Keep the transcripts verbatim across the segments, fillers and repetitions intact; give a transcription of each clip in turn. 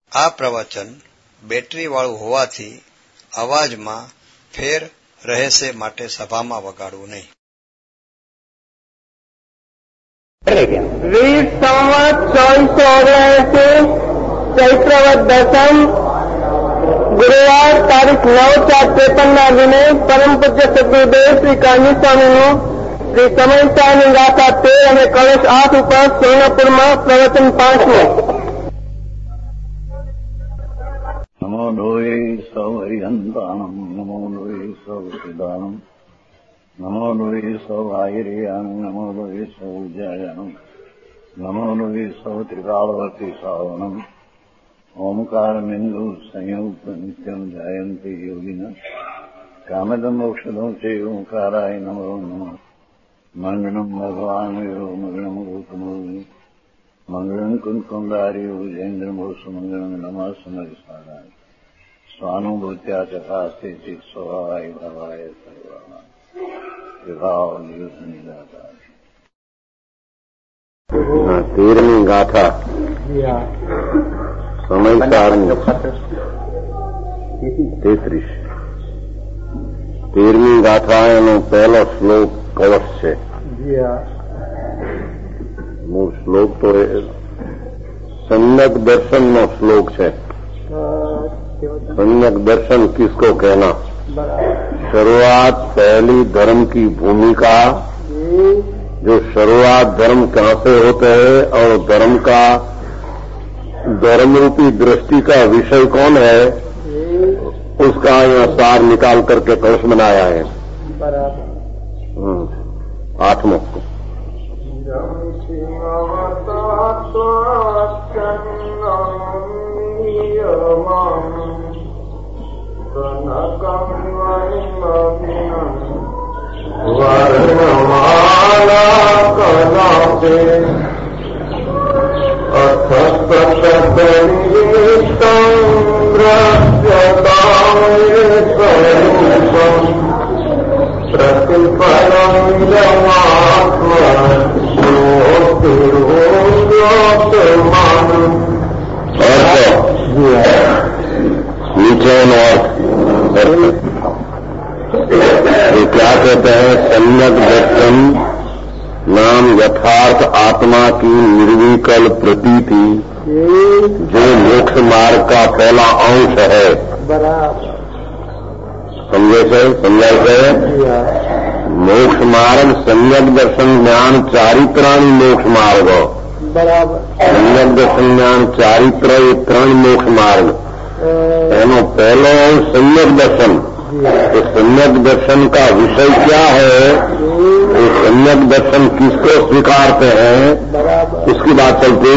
આ પ્રવચન બેટરીવાળું હોવાથી અવાજમાં ફેર રહેશે માટે સભામાં વગાડવું નહીં. વીસ સંવત ચોવીસો ઓગણસી ચૈત્રવદ દસમ ગુરુવાર તારીખ નવ ચાર ત્રેપનના દિને પરમ પૂજ્ય સદગુરુદેવ શ્રી કાનજી સ્વામીનું શ્રી સમયસાની ગાથા તેર અને કળશ આઠ ઉપર સોનાપુરમાં પ્રવચન પાંચમું. નમો લોહે સૌ હરિહંતાણમ નમો લોહે સૌ સિદાનમ નમો લોહે સૌ આયર્યાણમ નમો લોહે સૌ જયાણમ નમો લોહે સૌ ત્રિકાળવતી સાવણમ ઓમકારમિંદુ સંયુક્ત નિત્યમ જયંતિ યોગિન કામદમ મોક્ષદો છે ઓંકારાય નમો નમઃ. મંગળમ ભગવાન વીરો મંગળમ ગૌતમો મંગળમ કુંકુંડાર્યો જૈન્દ્રમો સુમંગળમ નમઃ સમરિસારાય સ્વાનુભૂત્યા ચકાસ્તે ચિત સ્વભાવાય ભવાય સર્વા વિભાવ નિદાતા. તેરમી ગાથા સમયસારની તેત્રીસ. તેરમી ગાથા એનો પહેલો શ્લોક કળશ છે. મૂળ શ્લોક તો सम्यक दर्शन નો श्लोक છે. सम्यक दर्शन किसको कहना? शुरुआत पहली धर्म की भूमिका, जो शुरुआत धर्म कहां से होते हैं और धर्म का धर्म रूपी दृष्टि का विषय कौन है, उसका यहां सार निकाल करके कलश बनाया है. आठवां ये क्या कहते हैं? सम्यक दर्शन नाम यथार्थ आत्मा की निर्विकल प्रतीति, जो मोक्ष मार्ग का पहला अंश है. समझे से समझाए से मोक्ष मार्ग सम्यक दर्शन ज्ञान चारित्राणी मोक्ष मार्ग. सम्यक दर्शन ज्ञान चारित्र ये त्रण मोक्ष मार्ग. एनो पहलो सम्यक दर्शन. तो सम्यक दर्शन का विषय क्या है, तो सम्यक दर्शन किसको स्वीकारते हैं, उसकी बात चलती.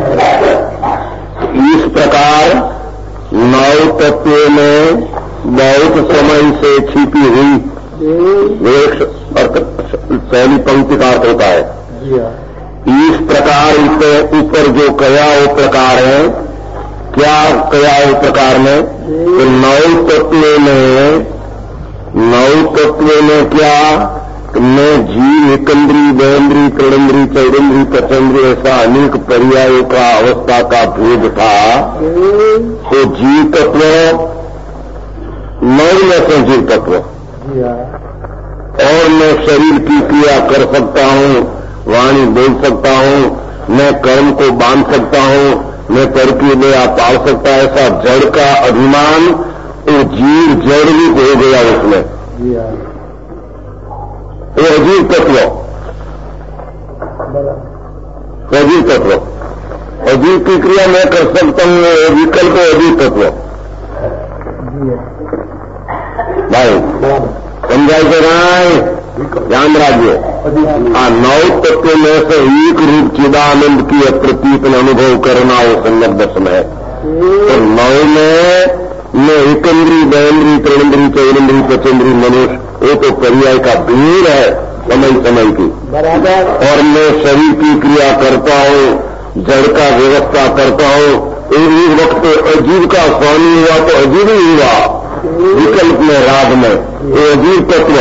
इस प्रकार नौ तत्वों में बहुत समय से छिपी हुई एक पहली पंक्ति का अर्थ होता है. इस प्रकार इसके ऊपर जो कया वो प्रकार है. क्या कया वो प्रकार में? तो नौ तत्वों में नौ तत्वों में क्या मैं जीव एकंद्री बेन्द्री त्रिडंद्री चौडंद्री पचंद्री ऐसा अनेक पर्यायों का अवस्था का भेद था. तो जीव तत्व नौ में से जीव तत्व, और मैं शरीर की क्रिया कर सकता हूँ, वाणी बोल सकता हूँ, मैं कर्म को बांध सकता हूँ, मैं तरकी में आप पाल सकता है. ऐसा जड़ का अभिमान वो जीव जड़ रूप हो गया उसमें. वो अजीव तत्व, अजीव तत्व, अजीव की क्रिया मैं कर सकता हूँ, विकल्प अजीव तत्व. भाई समझाई के राय ध्यान राखिए. आ नौ तत्व में से एक रूप चिदानंद की प्रतीत अनुभव करना वो सम्यक दर्शन है. तो नौ में मैं एकंद्री बेन्द्री त्रिडंद्री चौडंद्री पचंद्री मनुष्य, वो तो पर्याय का भीड़ है समय समय की. और मैं शरीर की क्रिया करता हूँ, जड़ का व्यवस्था करता हूँ. एक वक्त अजीव का स्वामी हुआ तो अजीव ही हुआ, विकल्प में राग में वो अजीव तत्व.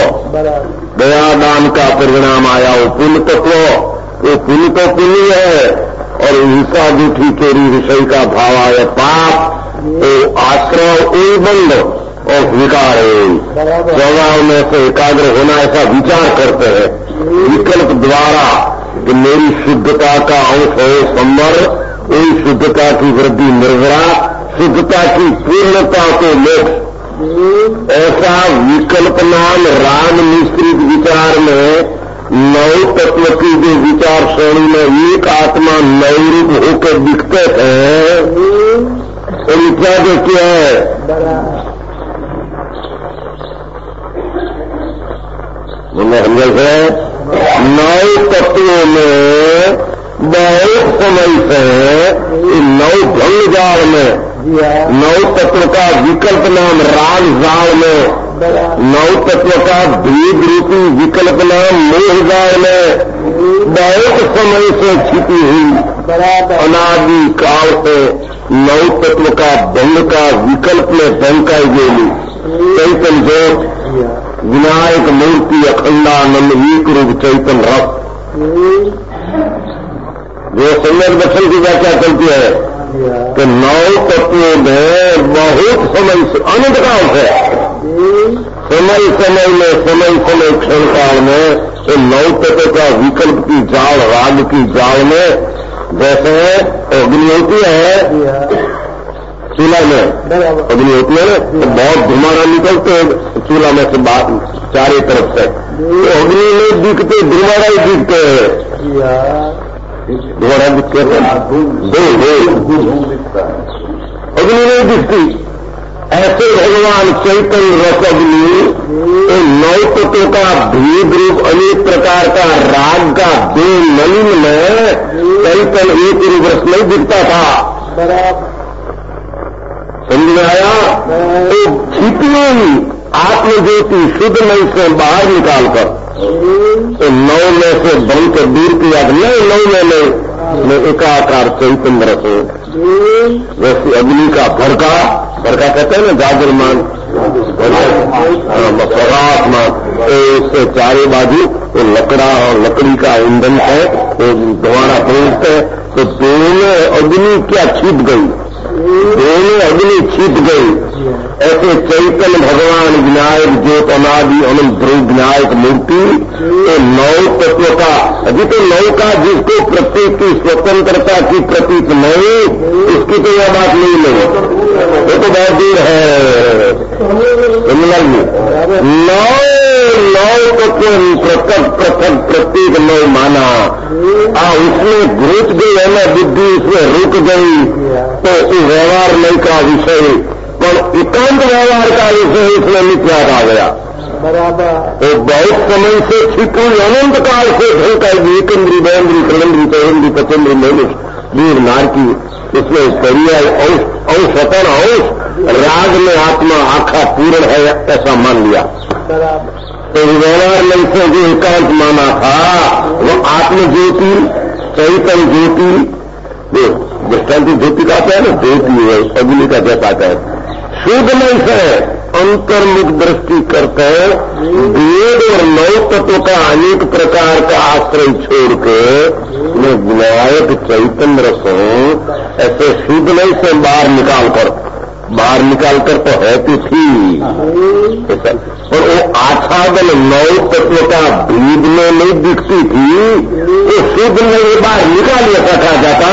दया दान का परिणाम आया वो पुण्य तत्व. वो पुण्य तो पुण्य है, और हिंसा दूठी चोरी विषय का भाव आए पाप तो आश्रय कोई बंद और विकार है। स्वभाव में से एकाग्र होना ऐसा विचार करते हैं विकल्प द्वारा कि मेरी शुद्धता का अंश है संवर, वही शुद्धता की वृद्धि निर्भरा, शुद्धता की पूर्णता को मोक्ष। ऐसा विकल्प नाम राम मिश्रित विचार में नौ तत्व की जो विचार श्रेणी में एक आत्मा नौ रूप होकर दिखते थे उनका जो क्या है जैसे नौ तत्वों में बहुत समय से नौ भंग जाल में नौ तत्व का विकल्प नाम राग जाल में नौ तत्व का भेद रूपी विकल्प नाम मोह जाल में बहुत समय से छिपी हुई अनादि काल से नौ तत्व का भंग का विकल्प में बंकाई गेली चैतन ज्योत विनायक मूर्ति अखंडानंद एक रूप चैतन रस जो सम्यक दर्शन की व्याख्या करती है कि नौ तत्वों में बहुत समय से अनंत काल से समय समय में समय समय क्षण काल में तो नौ तत्व का विकल्प की जाल राग की जाल में जैसे अग्नि होती है चूल्हा में अग्नि होती है ना तो बहुत धुमारा निकलते हैं चूल्हा में से बात चारे तरफ से तो अग्नि में दिखते धुमारा ही दिखते हैं धुमारा दिखते हैं अग्नि नहीं दिखती। ऐसे भगवान चैतन्य रस अग्नि तो नौ तत्वों का भेद रूप अनेक प्रकार का राग का दो नलिन में चैतन्य एक रूप रस नहीं दिखता था। समझ में आया? तो छिपी हुई आत्मज्योति शुद्ध मई से बाहर निकालकर तो नौ में से बन के दूर किया नहीं नौ में नहीं में एकाकार चैतन्य रस हो वैसे अग्नि का भड़का भड़का कहते हैं ना जागरमान परात्मान तो उससे चारे बाजू तो लकड़ा और लकड़ी का ईंधन है तो दोबारा पहुंचते हैं तो दोनों अग्नि क्या छिप गई दोनों अग्नि छिप गई। ऐसे चैतन्य भगवान विनायक ज्योत अनादि अनंत ध्रुव विनायक मूर्ति तो नौ तत्व का अभी तो नौ का जिसको प्रत्येक की स्वतंत्रता की प्रतीक नहीं उसकी तो यह बात नहीं नहीं वो तो बहुत दूर है। नौ नौ तत्व पृथक पृथक प्रत्येक नौ माना आ उसमें घुस गई है ना बुद्धि उसमें रुक गई तो व्यवहार नहीं का विषय पर एकांत व्यवहार का विषय इसमें मिथ्या आ गया बराबर। तो बहुत समय से छिपी अनंत काल से ढंका एकेंद्री बहेंद्री कलेंद्री तहेंद्री पचेंद्री मनुष्य वीर नारकी उसमें पर्याय औषतन औष राग में आत्मा आखा पूर्ण है ऐसा मान लिया तो व्यवहार नहीं से जो एकांत माना था वो आत्मज्योति चैतन्य ज्योति जो दृष्टांति ज्योति का है ना ज्योति है अग्नि का जैसा है शुद्ध नहीं से अंतर्मुख दृष्टि करते वेद और नौ तत्व का अनेक प्रकार का आश्रय छोड़ के मैं विनायक चैतन्य रसों ऐसे शुद्ध नहीं से बाहर निकालकर बाहर निकालकर तो है तो थी और वो आच्छादन नौ तत्व का भेद में नहीं दिखती थी तो शुद्ध में बाहर निकाल सका जाता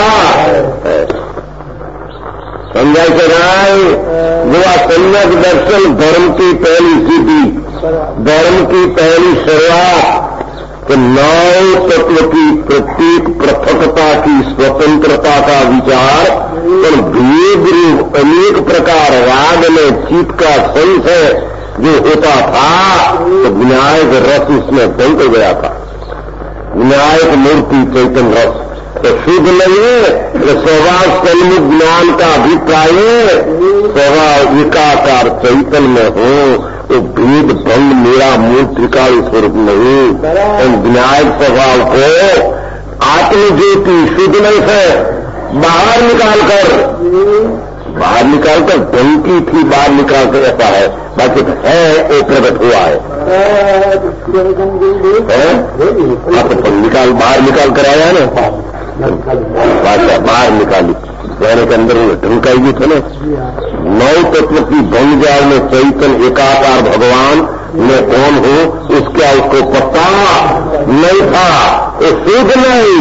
समझाई के राय जो सम्यक दर्शन धर्म की पहली सीढ़ी धर्म की पहली शुरुआत तो नौ तत्व की प्रत्येक पृथकता की स्वतंत्रता का विचार और भेद रूप अनेक प्रकार राग में चित्त का संशय जो होता था तो विनायक रस उसमें बंद हो गया था। विनायक मूर्ति चैतन्य रस तो शुद्ध नहीं है तो स्वभाव सन्मुख ज्ञान का अभिप्राय स्वभाव एकाकार चैतन्य में हो तो भेद भंग मेरा मूल त्रिकाल स्वरूप नहीं और विनायक स्वभाव को आत्मज्योति शुद्ध नहीं से बाहर निकालकर बाहर निकालकर धमकी थी बाहर निकालकर ऐसा है बाकी है वो प्रकट हुआ है आप तो निकाल बाहर निकाल कर आया ना भाषा बाहर निकाली, जाने के अंदर ढुंकाई था ना। नौ तत्व की भंजाल में चैतन एकाकार भगवान मैं कौन हूँ उसका उसको पता नहीं था। तो शुद्ध नहीं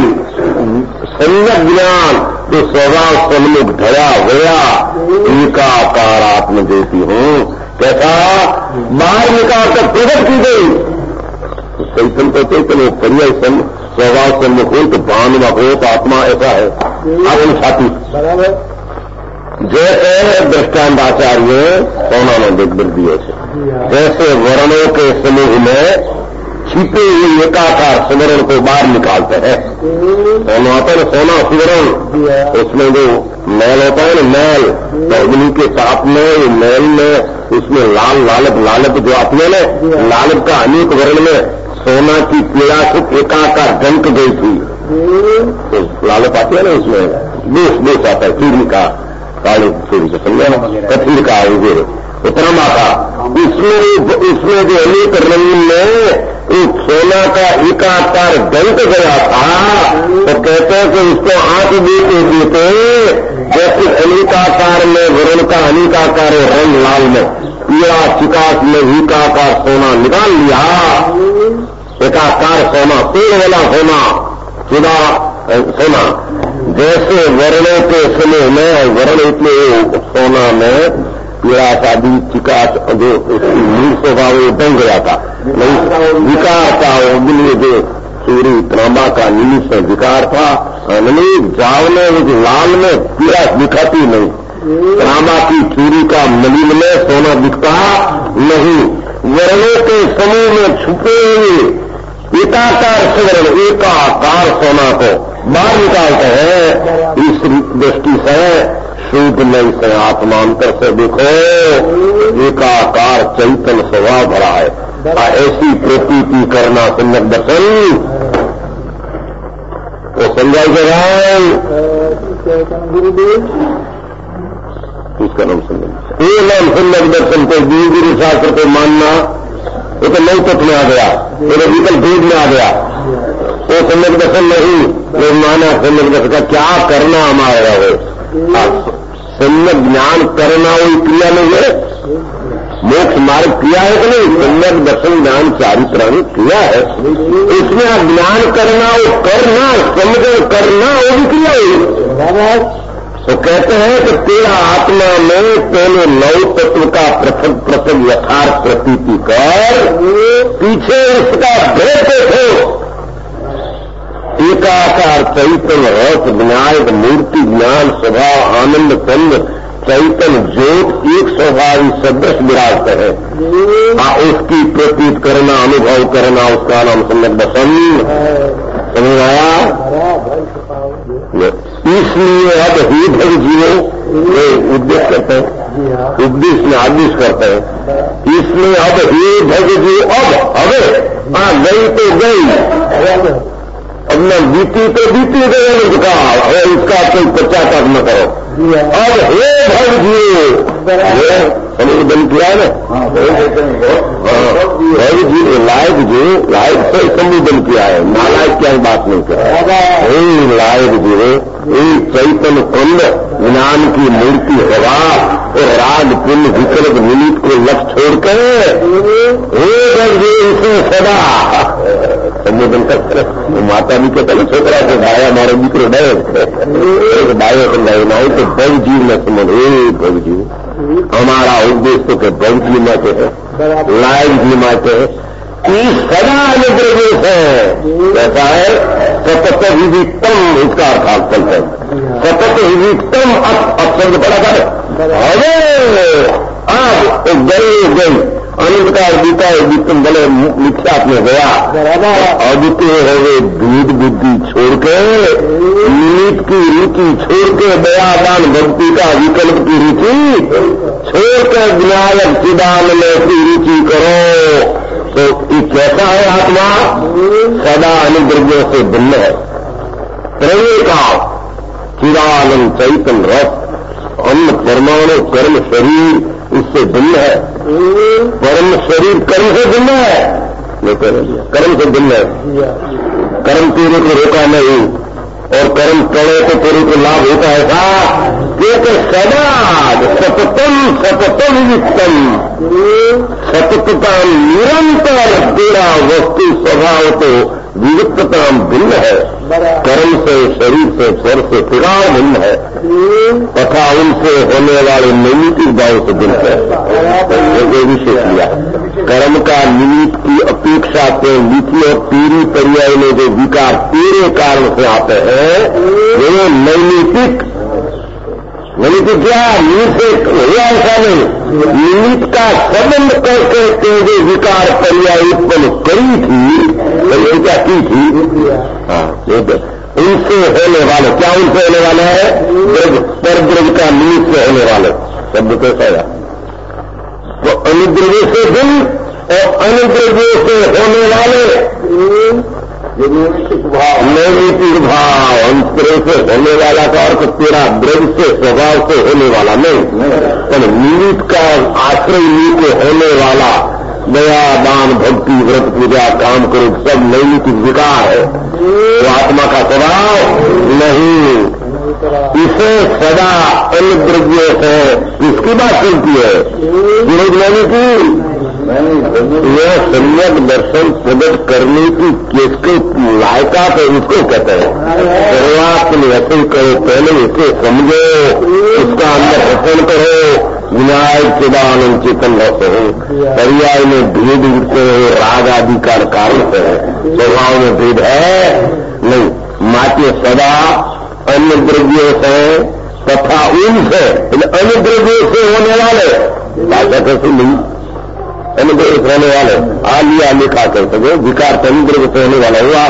सम्यक ज्ञान तो स्वभाव सन्मुख धरा गया, एकाकार आत्मज्योति हूँ कैसा बाहर निकाल कर प्रकट की गई। तो चैतन तो चैतन वो पर्याय सन स्वभाव सन्मुख हो तो भानुमा हो तो आत्मा ऐसा है आत्म छाती बराबर। जैसे दृष्टांत आचार्य पौनानंद दिए से जैसे वर्णों के समूह में छिपे हुए एकाकार सुमरण को बाहर निकालते हैं। सोना होता है ना, सोना सुमरण, उसमें जो मैल होता है ना मैल, तो अग्नि के ताप में मैल में उसमें लाल लालप लालप जो आती है ना, लालप का अनेक वर्ण में सोना की पीड़ा से एकाकार जंक गई थी। तो लालप आती है ना उसमें दोष दोष आता है, चूड़ी का काली चूड़ी का समझा ना, कथीर का उगे उतरमा का, इसमें इसमें जो अनेक रंग में एक सोना का एकाकार जंक गया था। तो कहते हैं कि उसको आंख देते देते जैसे अनेकाकार में वरुण का अनेकाकार रंग लाल में पीड़ा चिकास में एकाकार सोना निकाल लिया। एकाकार सोना पेड़ वाला सोना खुदा सोना जैसे वर्णों के समय में वर्ण इतने सोना में पीड़ा शादी चिकास जो उसकी मूल स्वभाव वो बन गया था, नहीं विकार था वो मिले जो सूर्य तांबा का नीली से विकार था, नहीं जावने जो लाल में पीड़ा दिखाती नहीं, तांबा की चूरी का मलिन में सोना दिखता नहीं। वर्णों के समूह में छुपे हुए एकाकार स्वर्ण एकाकार सोना को बाहर निकालते हैं। इस दृष्टि से शुद्ध नहीं से आत्मांतर से देखो एकाकार चैतन्य स्वभाव भरा है। ऐसी प्रतीति करना सम्यक दर्शन तो समझाई जगह इसका नाम सम्यक, ये नाम सम्यक दर्शन को गुरु शास्त्र को मानना वो तो नई तत्व में आ गया, मेरे विकल्प भेद में आ गया। वो सम्यक दर्शन नहीं वो माना सम्यक दर्शन का क्या करना हमारा हो। सम्यक ज्ञान करना वो क्रिया नहीं है, मोक्ष मार्ग क्रिया है कि नहीं, सम्यक दर्शन ज्ञान चारित्र क्रिया है। इसमें ज्ञान करना वो करना समझ करना वो भी क्रिया है। तो कहते हैं कि तेरा आत्मा में पहले नौ तत्व का पृथक पृथक यथार्थ प्रतीति कर पीछे इसका भेद देखो। एकाकार चैतन्य रस विनायक मूर्ति ज्ञान स्वभाव आनंद कंद चैतन्य ज्योत एक स्वभावी सदृश विराजते हैं। हाँ उसकी प्रतीत करना अनुभव करना उसका नाम सम्यक दर्शन। समझ आया? इसलिए अब ही भग जीवो उद्देश्य करते हैं, उपदेश में आदेश करते हैं। इसलिए अब ही भग जीव अब अब हाँ गई तो गई, अब न बीती तो बीती गए उसका और इसका कोई पश्चाताप न करो। अब हे भग जीव संबोधन किया है ना, भग जीव लायक जो लायक से संबोधन किया है, नालायक क्या बात नहीं किया। हे लायक जीव एक चैतन्य कुंड ज्ञान की मूर्ति हवा और राग पुण्य विकल्प निमित्त को लक्ष्य छोड़कर हे भग जीव इसे सदा संबोधन करते रहे। माता भी कहते ना छोकरा को भाया मारो मित्र डे भाई नहीं तो भग जीव में समझ हे भग जीव हमारा उद्देश्य तो के भग जीव में के है, लायक जीव में के है, सदा अनुग्रह है। कैसा है? सतत विविधतम इसका अर्थ चलता है। सतत विविधतम अक्षर बड़ा कर अरे आज गई गई अनिर्कार बीता वित्तम भले मिथ्यात्म में गया। अद्वितीय है वे दूध बुद्धि छोड़ के निमित्त की रुचि छोड़ के दयादान भक्ति का विकल्प की रुचि छोड़ के विनायक चिदानंद की रुचि करो। तो ये कैसा है आत्मा? सदा अनुद्रव्यों से भिन्न है। त्रय का चिदानंद चैतन्य रस अन्न परमाणु कर्म शरीर इससे भिन्न है। परम शरीर कर्म से भिन्न है, कर्म से भिन्न है। कर्म तेरे को रोका नहीं, और कर्म टले तो तेरे को लाभ होता है था, क्योंकि सदा सततम सततम युक्तम, सततता निरंतर तेरा वस्तु स्वभाव तो विविधता भिन्न है, कर्म से, शरीर से, स्वर से प्रकार भिन्न है, तथा उनसे होने वाले नैमित्तिक भाव से भिन्न है। विशेष लिया कर्म का निमित्त की अपेक्षा से लिखी और तेरी पर्याय में जो विकार तेरे कारण से आते हैं वो नैमित्तिक, नैमित्तिक क्या निमित्त हुआ ऐसा नहीं, निमित्त का संबंध करके ते जो विकार पर्याय उत्पन्न करी थी, क्या की थी, हाँ उनसे होने वाले, क्या उनसे होने वाले है, द्रव्य, पर द्रव्य का निमित्त से होने वाले शब्द कैसा है, तो अनुद्रव्य से भिन्न और अनुद्रव्य से होने वाले नैमित्तिक भाव, अंतरे से होने वाला का अर्थ तेरा द्रव्य से स्वभाव से होने वाला नहीं, पर निमित्त का आश्रय नीचे होने वाला दया, दान, भक्ति, व्रत, पूजा, काम क्रोध सब नैमित्तिक विकार है, तो आत्मा का स्वभाव नहीं। इसे सदा अन्य द्रव्यों से किसकी बात चलती है, विरोध लेने की, यह सम्यक दर्शन प्रकट करने की किसके लायका है उसको कहते हैं। शुरुआत में ऐसे करो, पहले इसे समझो, उसका अंदर रचन करो, विनायक चिदानंद चेतन रहते हो, पर्याय में भेद उठते हो, राग आदि का कारण से है, स्वभाव में भेद है नहीं, माते सदा अन्य द्रव्यों से तथा उनसे, अन्य द्रव्यों से होने वाले भाषा कैसे नहीं, अन्य द्रव्य से होने वाले आ लिया लिखा कर सके, विकार अन्य द्रव्य से होने वाला हुआ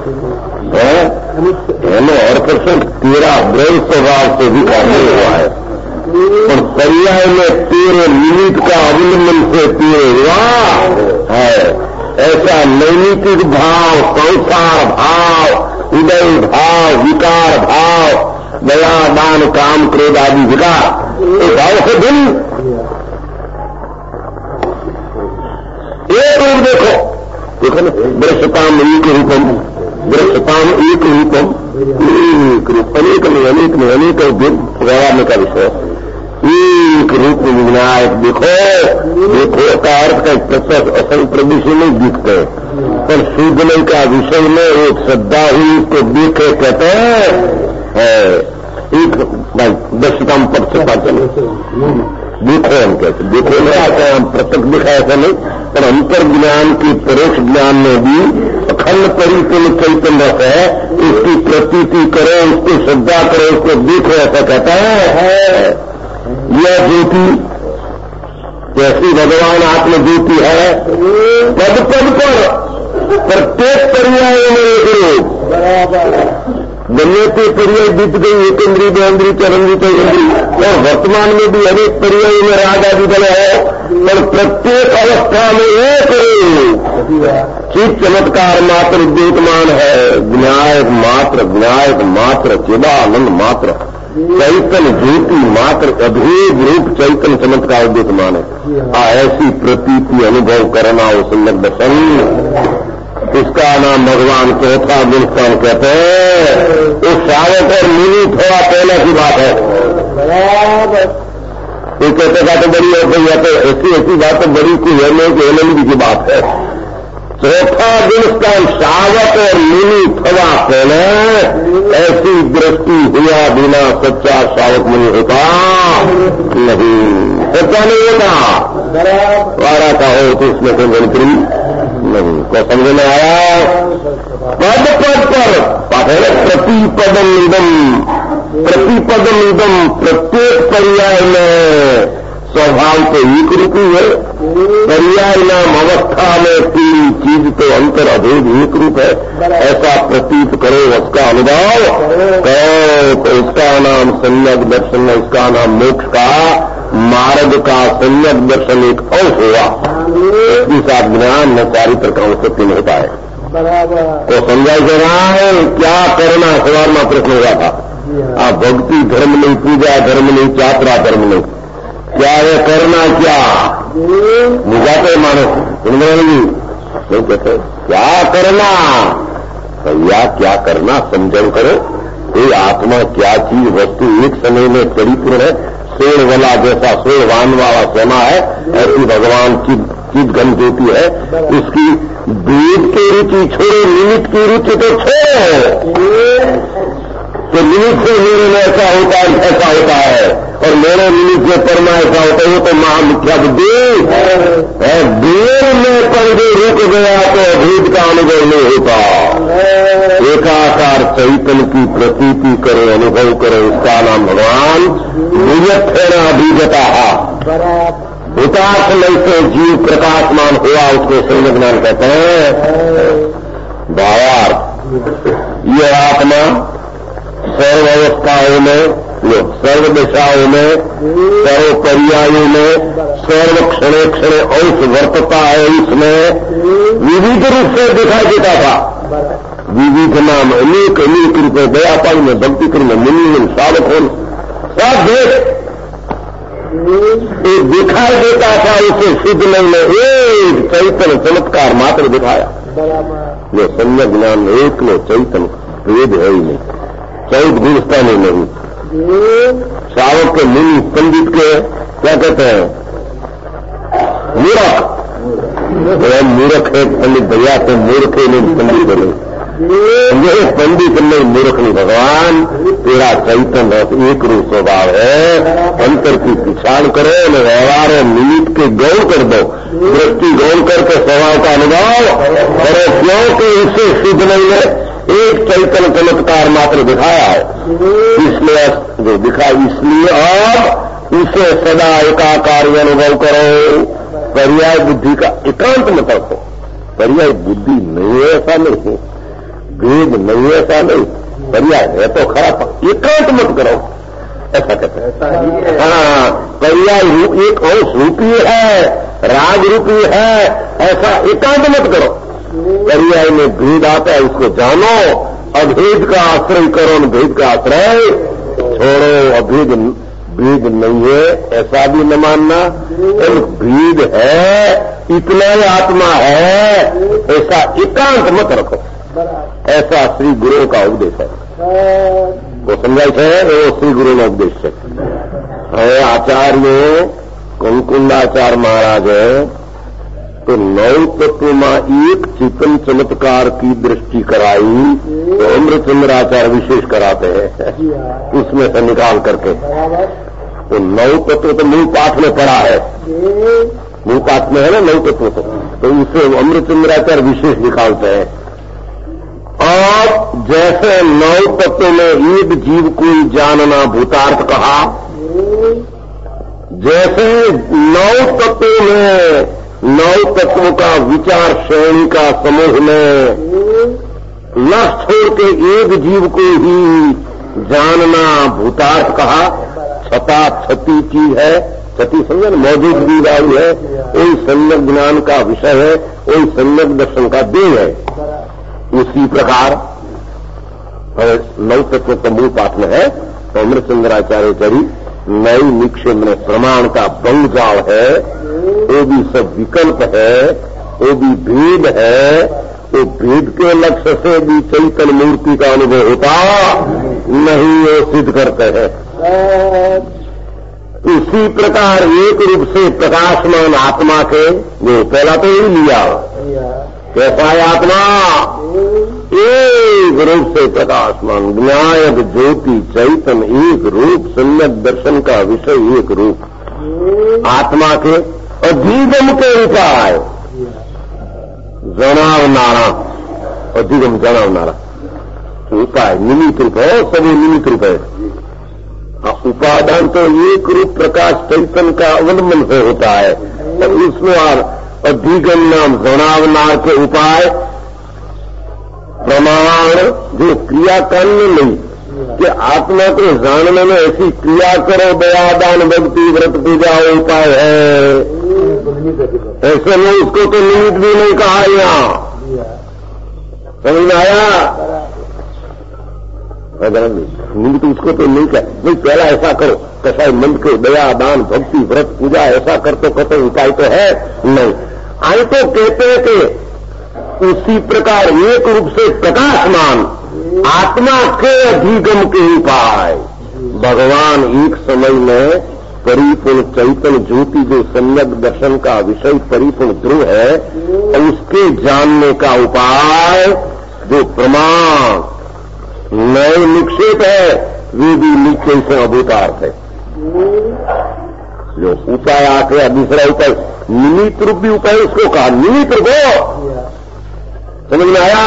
है और परसेंट तेरा द्रव्य स्वभाव से विकार नहीं हुआ है, और पर्याय में तेरे निमित्त का अवलंबन से तेरे हुआ है, ऐसा नैमित्तिक भाव, संसार भाव, उदय भाव, विकार भाव, दया, दान, काम, क्रोध आदि विकार, इस भाव से भिन्न एक रूप देखो, देखो ना, दृश्यताम एक रूपम, दृश्यताम एक रूपम, एक रूप, अनेक नहीं, अनेक नहीं, अनेक व्यवहार का विषय, एक रूप विनायक देखो, देखो का अर्थ का प्रत्यक्ष असल प्रदूषण नहीं दिखते, पर सूझने का विषय में एक श्रद्धा हुई उसको देखे कहते हैं, एक दशताम पद से पाचन देखो हम कहते, देखो नहीं आते हैं, हम प्रत्यक्ष दिखा ऐसा नहीं, पर अंतर ज्ञान की परोक्ष ज्ञान में भी अखंड परिपूर्ण चैतन्य है, उसकी प्रतीति करो, उसको श्रद्धा करो, उसको देखो ऐसा कहता है। यह ज्योति जैसी भगवान आत्म ज्योति है, पद पद पर प्रत्येक पर्याय में एक रूप, गण्यते पर्याय बीत गई, एक इंद्री, दो इंद्री, चार इंद्री, तो इंद्री, और वर्तमान में भी अनेक पर्याय में राग आदि बने है, पर प्रत्येक अवस्था में एक रूप चित चमत्कार मात्र विद्यमान है, विनायक मात्र, विनायक मात्र, चिदानंद मात्र, चैतन्य ज्योति मात्र, अभेद रूप चैतन्य चमत्कार विद्यमान है। आ ऐसी प्रतीति अनुभव करना वो सम्यक दर्शन, इसका नाम भगवान चौथा गुणस्थान कहते हैं। उस सावक और मिली थोड़ा पहले की बात है, ये कहते का तो बड़ी है, या तो ऐसी ऐसी बात तो बड़ी कोई है नहीं कि एलएलबी की बात है। चौथा गुणस्थान सावक और मिली थवा पहले, ऐसी दृष्टि हुआ बिना सच्चा सावक मुनि होता नहीं, सच्चा नहीं होता, वारा का हो तो उसमें कोई गणतरी नहीं। को समझ में आया? पद पद पर पाठे प्रतिपदम इदम, प्रतिपदम इदम, प्रत्येक पर्याय में स्वभाव तो एक रूपी है, पर्याय नाम अवस्था में तीन चीज तो अंतर अभेद एक रूप है, ऐसा प्रतीत करो, उसका अनुभव करो, तो इसका नाम सम्यक दर्शन, इसका नाम मोक्ष का मार्ग का सम्यक दर्शन एक अंश हुआ। इसका ज्ञान न चारित्र का उससे तीन होता है, तो समझाई दे रहा है क्या करना, सवाल में प्रश्न हुआ था। आप भक्ति धर्म नहीं, पूजा धर्म नहीं, यात्रा धर्म नहीं, क्या है करना, क्या बुझाते मानस नहीं कहते क्या करना, भैया क्या करना समझन करो। ये आत्मा क्या चीज वस्तु एक समय में परिपूर्ण है। सोल वाला जैसा सोलवान वाला सोना है, ऐसी भगवान की चित गण ज्योति है। उसकी वेद की रुचि छोड़ो, निमित्त की रुचि तो छोड़ो। तो निमित्त से मेरे में ऐसा होता है, ऐसा होता है, और मेरे निमित्त से परमा ऐसा होता है, वो तो महामुख्या बुद्धि है। देर में पर्दे रुक गया तो भेद का अनुभव नहीं होता। एकाकार चैतन्य की प्रतीति करो, अनुभव करो, उसका नाम भगवान नियत है ना अभिगता। उपासमय से जीव प्रकाशमान हुआ, उसको संग ज्ञान कहते हैं। भावार्थ ये आत्मा सर्व अवस्थाओं में, सर्व दिशाओं में, सर्व पर्यायों में, सर्व क्षणे क्षणे अंश वर्तता है। इसमें विविध रूप से दिखाई देता था। विविध नाम अनेक अनेक रूप में, दयापाल में, भक्ति कर में, मुनि में, साधक में, सब देख एक दिखाई देता था। उसे सिद्ध नहीं में एक चैतन्य चमत्कार मात्र दिखाया। जो सम्यक ज्ञान एक लो चैतन्य वेद है ही नहीं, चौथ गुणस्ता में नहीं। सावक के मुनि पंडित के क्या कहते हैं? मूर्ख। मूर्ख है पंडित भैया, तो मूर्ख ही नहीं पंडित नहीं। ये पंडित नहीं, मूर्ख नहीं। भगवान तेरा चैतन्य एक रूप स्वभाव है। अंतर की पिछाड़ करो, व्यवहार निमित्त के गौण कर दो, दृष्टि गौण करके स्वभाव का अनुभव करो। क्योंकि इससे सिद्ध नहीं है, एक चैतन्य चमत्कार मात्र दिखाया है। इसलिए जो दिखा, इसलिए अब उसे सदा एकाकार अनुभव करो। पर्याय बुद्धि का एकांत मत रखो। पर्याय बुद्धि नहीं है ऐसा नहीं, भेद नहीं है ऐसा नहीं, पर्याय है तो खराब, एकांत मत करो ऐसा कहते हैं। हाँ, पर्याय एक अंश रूपी है, राग रूपी है, ऐसा एकांत मत करो। पर्याय में भेद आता है, उसको जानो, अभेद का आश्रय करो, भेद का आश्रय छोड़ो। अभेद भेद नहीं है ऐसा भी न मानना, भेद है इतना ही आत्मा है ऐसा एकांत मत रखो। ऐसा श्री गुरु का उपदेश है। वो समझाई है, वो श्री गुरु का उपदेश है। आचार्य कुंकुंडाचार्य महाराज है, तो नौ तत्व में एक चितन चमत्कार की दृष्टि कराई तो अमृतचंद्राचार्य विशेष कराते हैं, उसमें से निकाल करके। तो नौ तत्व तो मूल पाठ में पड़ा है, मूल पाठ में है ना नौ तत्व, तो उससे अमृतचंद्राचार्य विशेष निकालते हैं। और जैसे नौ तत्व में एक जीव को जानना भूतार्थ कहा, जैसे नौ तत्व में नौ तत्वों का विचार श्रेणी का समूह में लक्ष्य छोड़ के एक जीव को ही जानना भूतार्थ कहा। छता छती चीज है, छती समझे ना, मौजूदगी वाली है, वही सम्यक ज्ञान का विषय है, वही सम्यक दर्शन का देह है। उसी प्रकार नौ तत्व का मूल पाठ में है, तो अमृतचंद्राचार्य चरी नई निक्षेप में प्रमाण का बंगजाल है, वो भी सब विकल्प है, वो भी भेद है। तो भेद के लक्ष्य से भी चैतन्य मूर्ति का अनुभव होता नहीं, वो सिद्ध करते हैं। इसी प्रकार एक रूप से प्रकाशमान आत्मा के, जो पहला तो ही लिया, कैसा है आत्मा? एक रूप से प्रकाशमान ज्ञायक ज्योति चैतन्य, एक रूप सम्यक दर्शन का विषय, एक रूप आत्मा के अधिगम के उपाय जनावनारा, अधिगम जनावनारा उपाय निमित्त रूप है, सभी निमित्त रूप है। उपादान तो एक रूप प्रकाश चैतन्य का अवलंबन से होता है, और उसमें अधिगम नाम जनावनार के उपाय प्रमाण जो क्रिया करने नहीं, कि आत्मा को जानने में ऐसी क्रिया करो, दयादान भक्ति व्रत पूजा उपाय है, ऐसे में उसको तो निमित्त भी नहीं कहा। यहाँ समझ में आया? निमित्त उसको तो नहीं कहा भाई पहला ऐसा करो, कसाई मंद के दया दान भक्ति व्रत पूजा ऐसा कर तो कहते उपाय तो है नहीं। आए तो कहते हैं कि उसी प्रकार एक रूप से प्रकाशमान आत्मा के अधिगम के उपाय। भगवान एक समय में परिपूर्ण चैतन्य ज्योति जो सम्यक दर्शन का विषय परिपूर्ण ध्रुव है, उसके जानने का उपाय जो प्रमाण नए निक्षेप है, वे भी निश्चय से अभूतार्थ है। जो उपाय आ गया दूसरा उपाय, निमित्त रूप भी उपाय उसको कहा, निमित्त रूप। समझ में आया?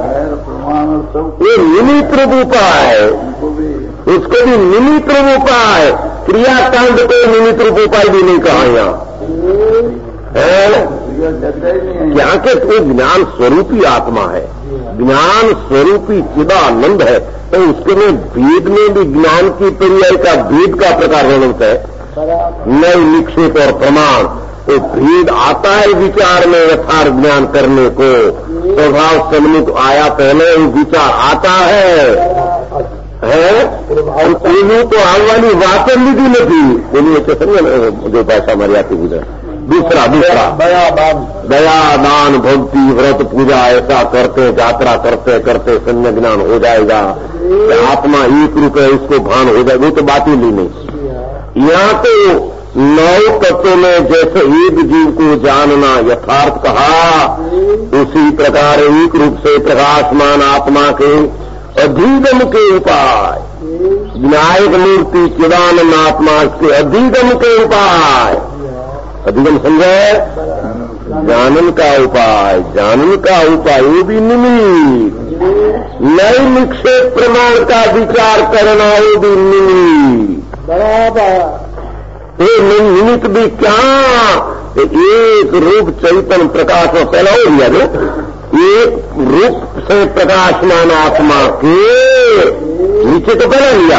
ये निमित्त रूप उपाय, उसको भी निमित्त रूप उपाय, क्रियाकांड को निमित्त रूप उपाय भी नहीं कहा यहाँ है। क्या के तो ज्ञान स्वरूपी आत्मा है, ज्ञान स्वरूपी चिदानंद है, तो उसके में भेद में भी ज्ञान की पर्याय का भेद का प्रकार वर्णन है। नए निक्षेप और प्रमाण, तो भेद आता है विचार में यथार्थ ज्ञान करने को। स्वभाव सम्मुख आया पहले वो विचार आता है, है? और कोई तो आने वाली वाचन भी नहीं, बोलिए समझे जो पैसा मर्यादा गुजर। दूसरा दूसरा दया दान, दया दान भक्ति व्रत पूजा ऐसा करते यात्रा करते करते सम्यक ज्ञान हो जाएगा, आत्मा एक रूप है उसको भान हो जाएगा, वो तो बात ही नहीं। यहाँ तो नौ तत्वों में जैसे एक जीव को जानना यथार्थ कहा, उसी प्रकार एक रूप से प्रकाशमान आत्मा के अधिगम के उपाय, विनायक मूर्ति चिदानंद आत्मा के अधिगम के उपाय। अधिगम समझे? जानन का उपाय, जानन का उपाय वो भी निमित्त, नए निक्षेप प्रमाण का विचार करना वो भी निमित्त। बराबर ये निमित्त भी क्या? एक रूप चैतन्य प्रकाश में पहला हो गया जो एक रूप से प्रकाशमान आत्मा के नीचे तो पहले लिया,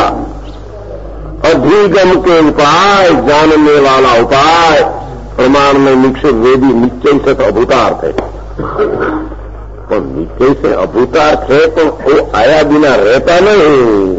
अधिगम के उपाय, जानने वाला उपाय, प्रमाण में निक्षेप वे भी निश्चय से तो अभूतार्थ है। तो निश्चय से अभूतार्थ है तो वो आया बिना रहता नहीं,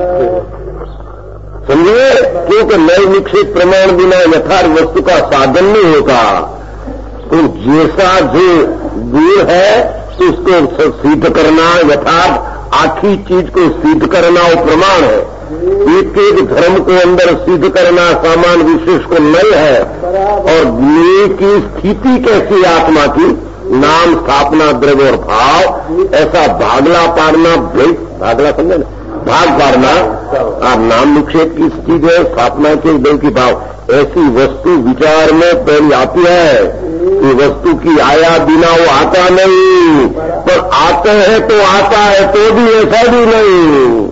समझिए, क्योंकि नए निक्षेप प्रमाण बिना यथार्थ वस्तु का साधन नहीं होता। तो जैसा जो दूर है उसको सिद्ध करना, यथार्थ आखी चीज को सिद्ध करना वो प्रमाण है। एक एक धर्म को अंदर सिद्ध करना सामान विशेष को नहीं है। और ज्ञेय की स्थिति कैसी आत्मा की, नाम स्थापना द्रव्य और भाव, ऐसा भागला पाड़ना, भागला समझे ना, भाग पाड़ना और नाम निक्षेप की स्थिति है, स्थापना के द्रव्य की भाव, ऐसी वस्तु विचार में पहले आती है। ये वस्तु की आया बिना वो आता नहीं, पर आते हैं तो आता है, तो भी ऐसा भी नहीं।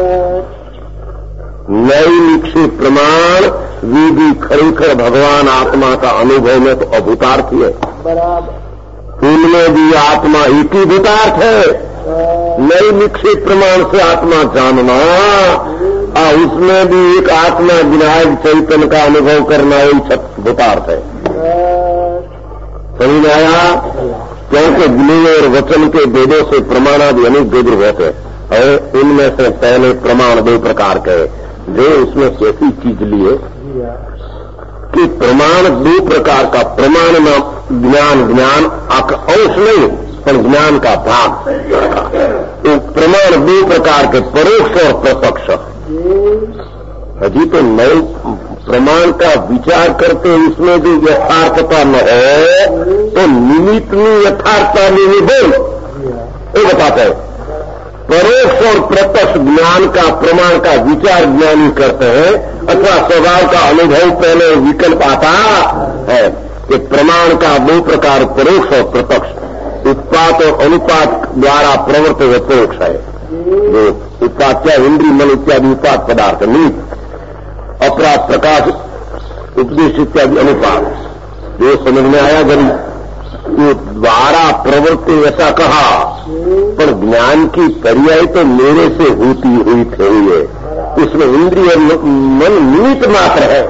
नई निक्षेप प्रमाण वे भी खरेखर भगवान आत्मा का अनुभव में तो अभूतार्थ है। उनमें भी आत्मा एक ही भूतार्थ है। नई निक्षेप प्रमाण से आत्मा जानना, और उसमें भी एक आत्मा विनायक चैतन्य का अनुभव करना ही भूतार्थ है। समझ में आया? क्योंकि ज्ञेय और वचन के वेदों से प्रमाणादि अनेक वेद होते हैं, और इनमें से पहले प्रमाण दो प्रकार के, जो उसमें कैसी चीज लिए कि प्रमाण दो प्रकार का, प्रमाण में ज्ञान ज्ञान अंश नहीं पर ज्ञान का भाग। तो प्रमाण दो प्रकार के, परोक्ष और प्रत्यक्ष। अभी तो नए प्रमाण का विचार करते इसमें जो यथार्थता न हो तो निमित्त में यथार्थता नहीं बोल, वो बताते हैं। परोक्ष और प्रत्यक्ष ज्ञान का प्रमाण का विचार ज्ञानी करते हैं, अथवा स्वभाव का अनुभव पहले विकल्प आता है कि प्रमाण का दो प्रकार, परोक्ष और प्रत्यक्ष। उत्पात और अनुपात द्वारा प्रवृत्त हुए परोक्ष है, जो उत्पात क्या, इंद्रिय मन इत्यादि उत्पाद पदार्थ, नीत अपराध प्रकाश उपदेश इत्यादि अनुपात, जो समझ में आया। जब ये द्वारा प्रवृत्ति ऐसा कहा, पर ज्ञान की पर्याय तो मेरे से होती हुई थे है, उसमें इंद्रिय मन निमित्त मात्र है।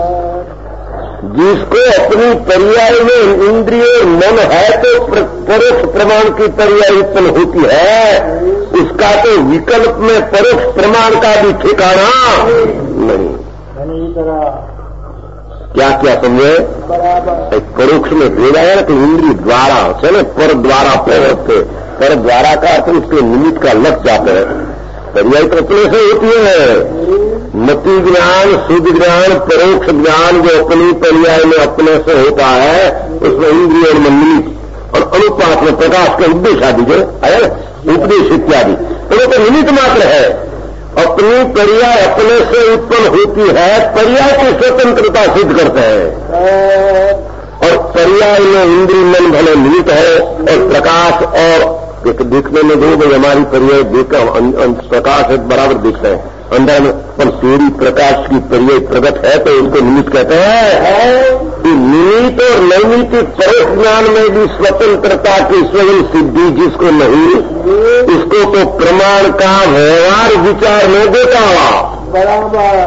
जिसको अपनी पर्याय में इंद्रिय मन है तो परोक्ष प्रमाण की पर्याय उत्पन्न होती है, उसका तो विकल्प में परोक्ष प्रमाण का भी ठिकाना नहीं। क्या क्या समझे? परोक्ष में भेदा है ना, तो इंद्रिय द्वारा से न पर द्वारा प्रवृत्त पर द्वारा का अर्थ उसके निमित्त का लग जाते हैं। पर्याय तो अपने से होती है। मति ज्ञान, शुद्ध ज्ञान, परोक्ष ज्ञान जो अपनी पर्याय में अपने से होता है उसमें इंद्रिय और मन निमित्त और अनुपात में प्रकाश के उद्देश्य आदि जो है उपदेश इत्यादि तो वो तो निमित्त मात्र है। अपनी पर्याय अपने से उत्पन्न होती है, पर्याय की स्वतंत्रता सिद्ध करते हैं। और पर्याय में इंद्रिय मन भले निमित्त है और प्रकाश और दिखने में जो भाई हमारी पर्याय देखकर प्रकाश है बराबर दिखते हैं अंदर में, पर सूर्य प्रकाश की पर्याय प्रकट है तो उसको निमित्त कहते हैं। निमित्त और नैमित परोक्ष ज्ञान में भी स्वतंत्रता की स्वयं सिद्धि जिसको नहीं, इसको तो प्रमाण का व्यवहार विचार में देता बराबर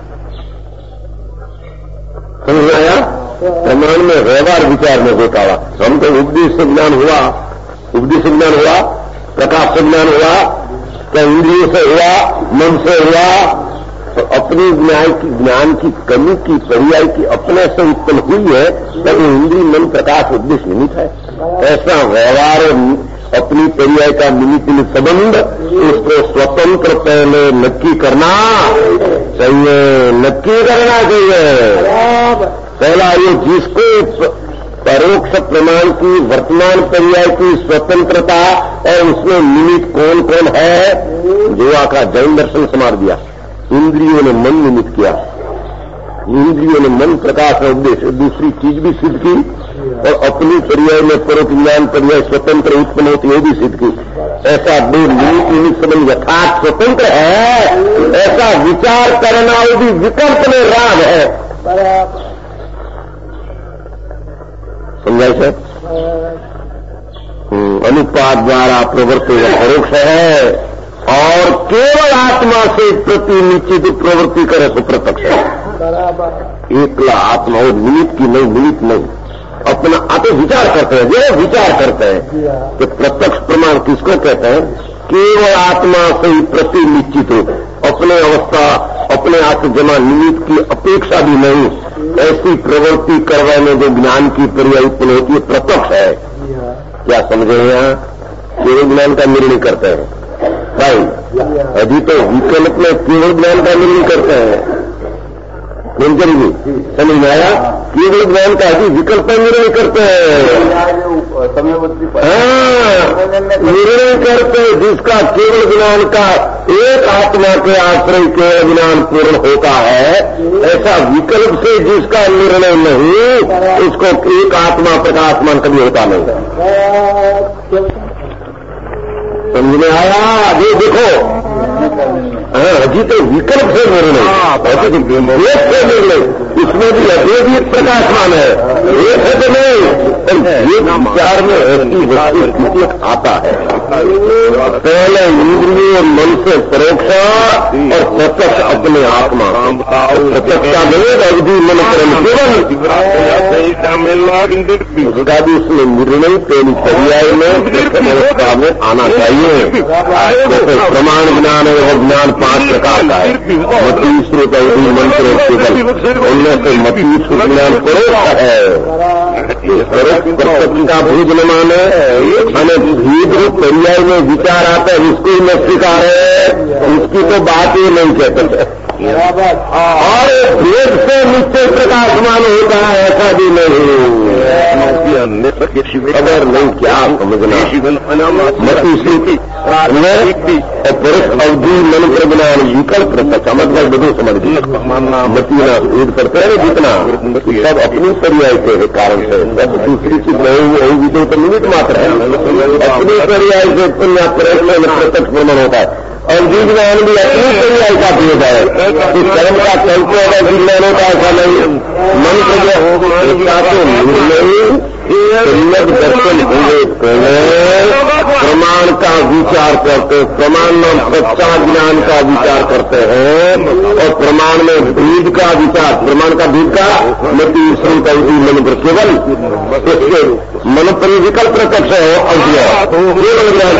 समझ आया। प्रमाण में व्यवहार विचार में होता हुआ हम तो उपदेश से ज्ञान हुआ, उपदेश से ज्ञान हुआ, प्रकाश से ज्ञान हुआ, क्या इंद्रियों से हुआ, मन से हुआ, तो अपनी ज्ञान की ज्ञान की कमी की पर्याय की अपने से उत्पन्न हुई है तब इंद्रिय मन प्रकाश उद्देश्य निमित्त है। ऐसा व्यवहार अपनी पर्याय का निमित्त निमित्त संबंध उसको स्वतंत्र पहले नक्की करना चाहिए, नक्की करना चाहिए। पहला ये जिसको परोक्ष प्रमाण की वर्तमान पर्याय की स्वतंत्रता और उसमें निमित्त कौन कौन है, जुआ का जैन दर्शन समार दिया। इंद्रियों ने मन निमित्त किया, इंद्रियों ने मन प्रकाश और उद्देश्य दूसरी चीज भी सिद्ध की और अपनी पर्याय में परोक्ष ज्ञान पर्याय स्वतंत्र उत्पन्न होती है भी सिद्ध की। ऐसा दो निमित्त निमित्त संबंध यथार्थ स्वतंत्र है, ऐसा विचार करना वो भी विकल्प में राग है। समझाए सर? अनुपात द्वारा प्रवृत्ति परोक्ष है और केवल आत्मा से प्रति निश्चित प्रवृत्ति करे तो प्रत्यक्ष है। एकला आत्मा और निमित्त की नहीं, निमित्त नहीं, अपना आप विचार करते हैं, जो विचार करते हैं। तो प्रत्यक्ष प्रमाण किसको कहते हैं? केवल आत्मा से ही प्रति निश्चित हो, अपने अवस्था अपने आप जमा निमित्त की अपेक्षा भी नहीं, ऐसी प्रवृत्ति करवाने जो ज्ञान की पर्याय उत्पन्न होती है प्रत्यक्ष है। क्या समझे यहाँ? केवल ज्ञान का निर्णय करते हैं भाई, अभी तो विकल्प में केवल ज्ञान का निर्णय करते हैं। कौन करेंगे? समझ में आया? केवल ज्ञान का अभी विकल्प में निर्णय करते हैं। हाँ, निर्णय करते जिसका केवल ज्ञान का एक आत्मा के आश्रय केवल ज्ञान पूर्ण होता है, ऐसा विकल्प से जिसका निर्णय नहीं उसको एक आत्मा प्रकाशमान कभी होता नहीं। समझ में आया? ये देखो अजी तो विकल्प से निर्णय, एक से निर्णय, इसमें भी अभेद प्रकाशमान है, एक है तो नहीं। ये विचार में ऐसी वस्तु आता है। पहले इंद्रियों और मन से परोक्ष और प्रत्यक्ष अपने आत्मा, प्रत्यक्षता में अवधि मन कर्म केवल उसका भी उसमें निर्णय तेरी पर्याय में अवस्था में आना चाहिए। प्रमाण ज्ञान और ज्ञान पांच प्रकार का है। मति श्रुत अवधि मंत्र केवल उनमें से मति श्रुत ज्ञान परोक्ष है। परोक्ष प्रत्यक्ष का भेद न माने हमें भेद रूप पर्याय में विचार आता है, उसको ही न स्वीकार है, उसकी तो बात ही नहीं कहते। और भेद से निश्चय प्रकाशमान होता है ऐसा भी नहीं। अगर नहीं क्या समझना मति श्रुति और परोक्ष अवधि मन प्रज्ञान विकल्प प्रत्यक्ष मतलब બધું समझ गया। मतिना भेद करते हैं जितना सब अपनी पर्याय के कारण से, सब दूसरी चीज नहीं विजय तो निमित्त मात्र है। अपनी पर्याय से उत्पन्न प्रत्यक्ष प्रमाण होता है और बीज ज्ञान भी अपनी पर्याय का भेद है। इस कर्म का कल्प अगर विज्ञान होता है ऐसा नहीं। मन निर्णय दर्शन हुए प्रमाण का विचार करते, प्रमाण में सच्चा ज्ञान का विचार करते हैं और प्रमाण में भेद का विचार, प्रमाण का भेद का मति श्रुत अवधि मन पर केवल इसके मन पर विकल्प प्रत्यक्ष है और केवल ज्ञान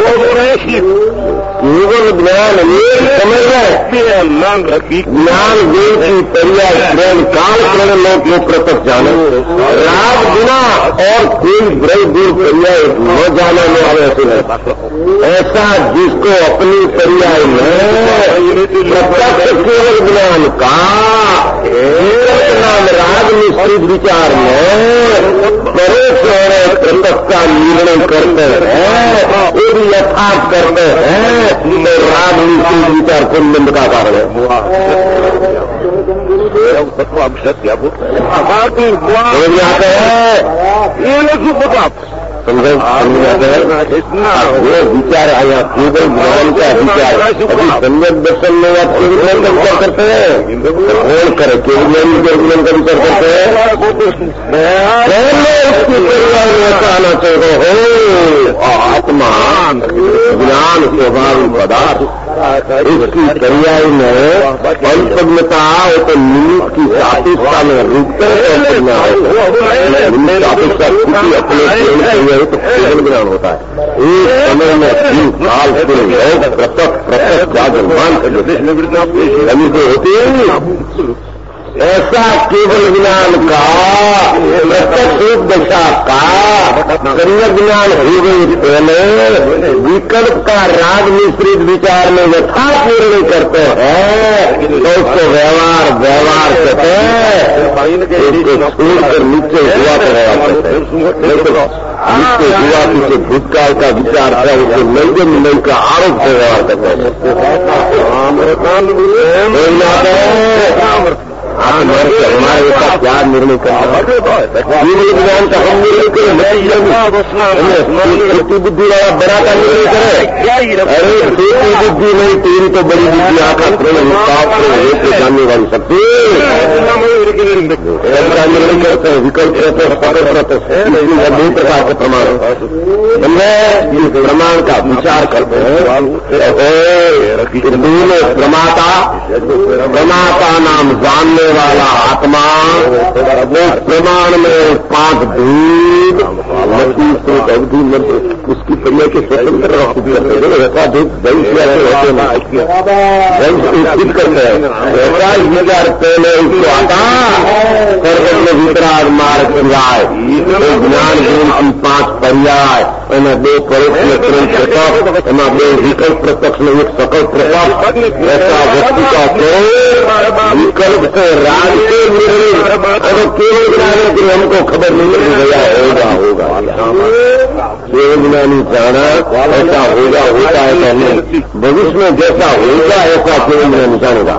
केवल ज्ञान समझ रहे ज्ञान देव की पर्याय प्रेम काल प्रण लोग को प्रत्यक्ष जाने राग बिना और कोई ब्रह दूर पर्याय न जाने में आवे ऐसा जिसको अपनी पर्याय में प्रत्यक्ष केवल ज्ञान का नाम राग मिश्रित विचार में परोक्ष और प्रत्यक्ष का निर्णय करते हैं, वो भी यथार्थ करते हैं, तो राग मिश्रित विचार को निंद का कारण है। ये लोग समझे वो विचार आया केवल ज्ञान का विचार। अभी सम्यक दर्शन में आप केवल ज्ञान का विचार करते हैं, कौन करे केवल ज्ञान का विचार करते हैं? उसकी परिवार में ऐसा आना चाहिए हो आत्मा ज्ञान स्वाभाविक पदार्थ, इसकी पर्याय में अल्पज्ञता हो तो निमित्त की सापेक्षता में रुकते सापेक्षा स्थिति अपने तो केवल ज्ञान होता है। एक समय में तीन साल पूरे लोग प्रत्यक्ष प्रत्यक्ष जागरमान कमी तो होती है। ऐसा केवल ज्ञान का प्रत्यक्ष रूप दशा का कर्म ज्ञान हो गई पहले विकल्प का राग मिश्रित विचार में यथार्थ निर्णय करते हैं तो उसको व्यवहार व्यवहार कहते हैं। उसको छोड़कर नीचे हुआ तो व्यवहार करते हैं, जिसके हुआ पीछे भूतकाल का विचार है उसको नैजन नई का आरोप से व्यवहार करते हैं। हमारे साथ क्या निर्णय करना ज्ञान का हम निर्णय करें, छोटी बुद्धि वाला बड़ा का निर्णय करे। अरे छोटी बुद्धि नहीं, तेरी तो बड़ी बुद्धि आका प्रेम जानने वाली शक्ति ऐसा निर्णय करते हैं। विकल्प रहते हैं, पकड़ रहते हैं, दो प्रकार के प्रमाण समझे प्रमाण का विचार करते हैं। दोनों प्रमाता प्रमाता नाम जानने वाला आत्मा वो प्रमाण में पांच भेद अवधि मंत्र उसकी पर्याय के स्वतंत्र ऐसा सिद्ध करते हैं। ऐसा विचार पहले उसको आता सर्व में वितराग मार्ग पर्याय ज्ञान गुण की पांच पर्याय एમાં दो परोक्ष प्रत्यक्ष एમાં दो विकल्प प्रत्यक्ष में एक सकल प्रत्यक्ष ऐसा व्यक्ति का तो विकल्प से राग के निर्णय अगर केवल ज्ञान कि हमको खबर नहीं है गया होगा होगा केवल ज्ञानी जाना ऐसा होगा होता है पहले भविष्य में जैसा होगा ऐसा केवल ज्ञानी जानेगा,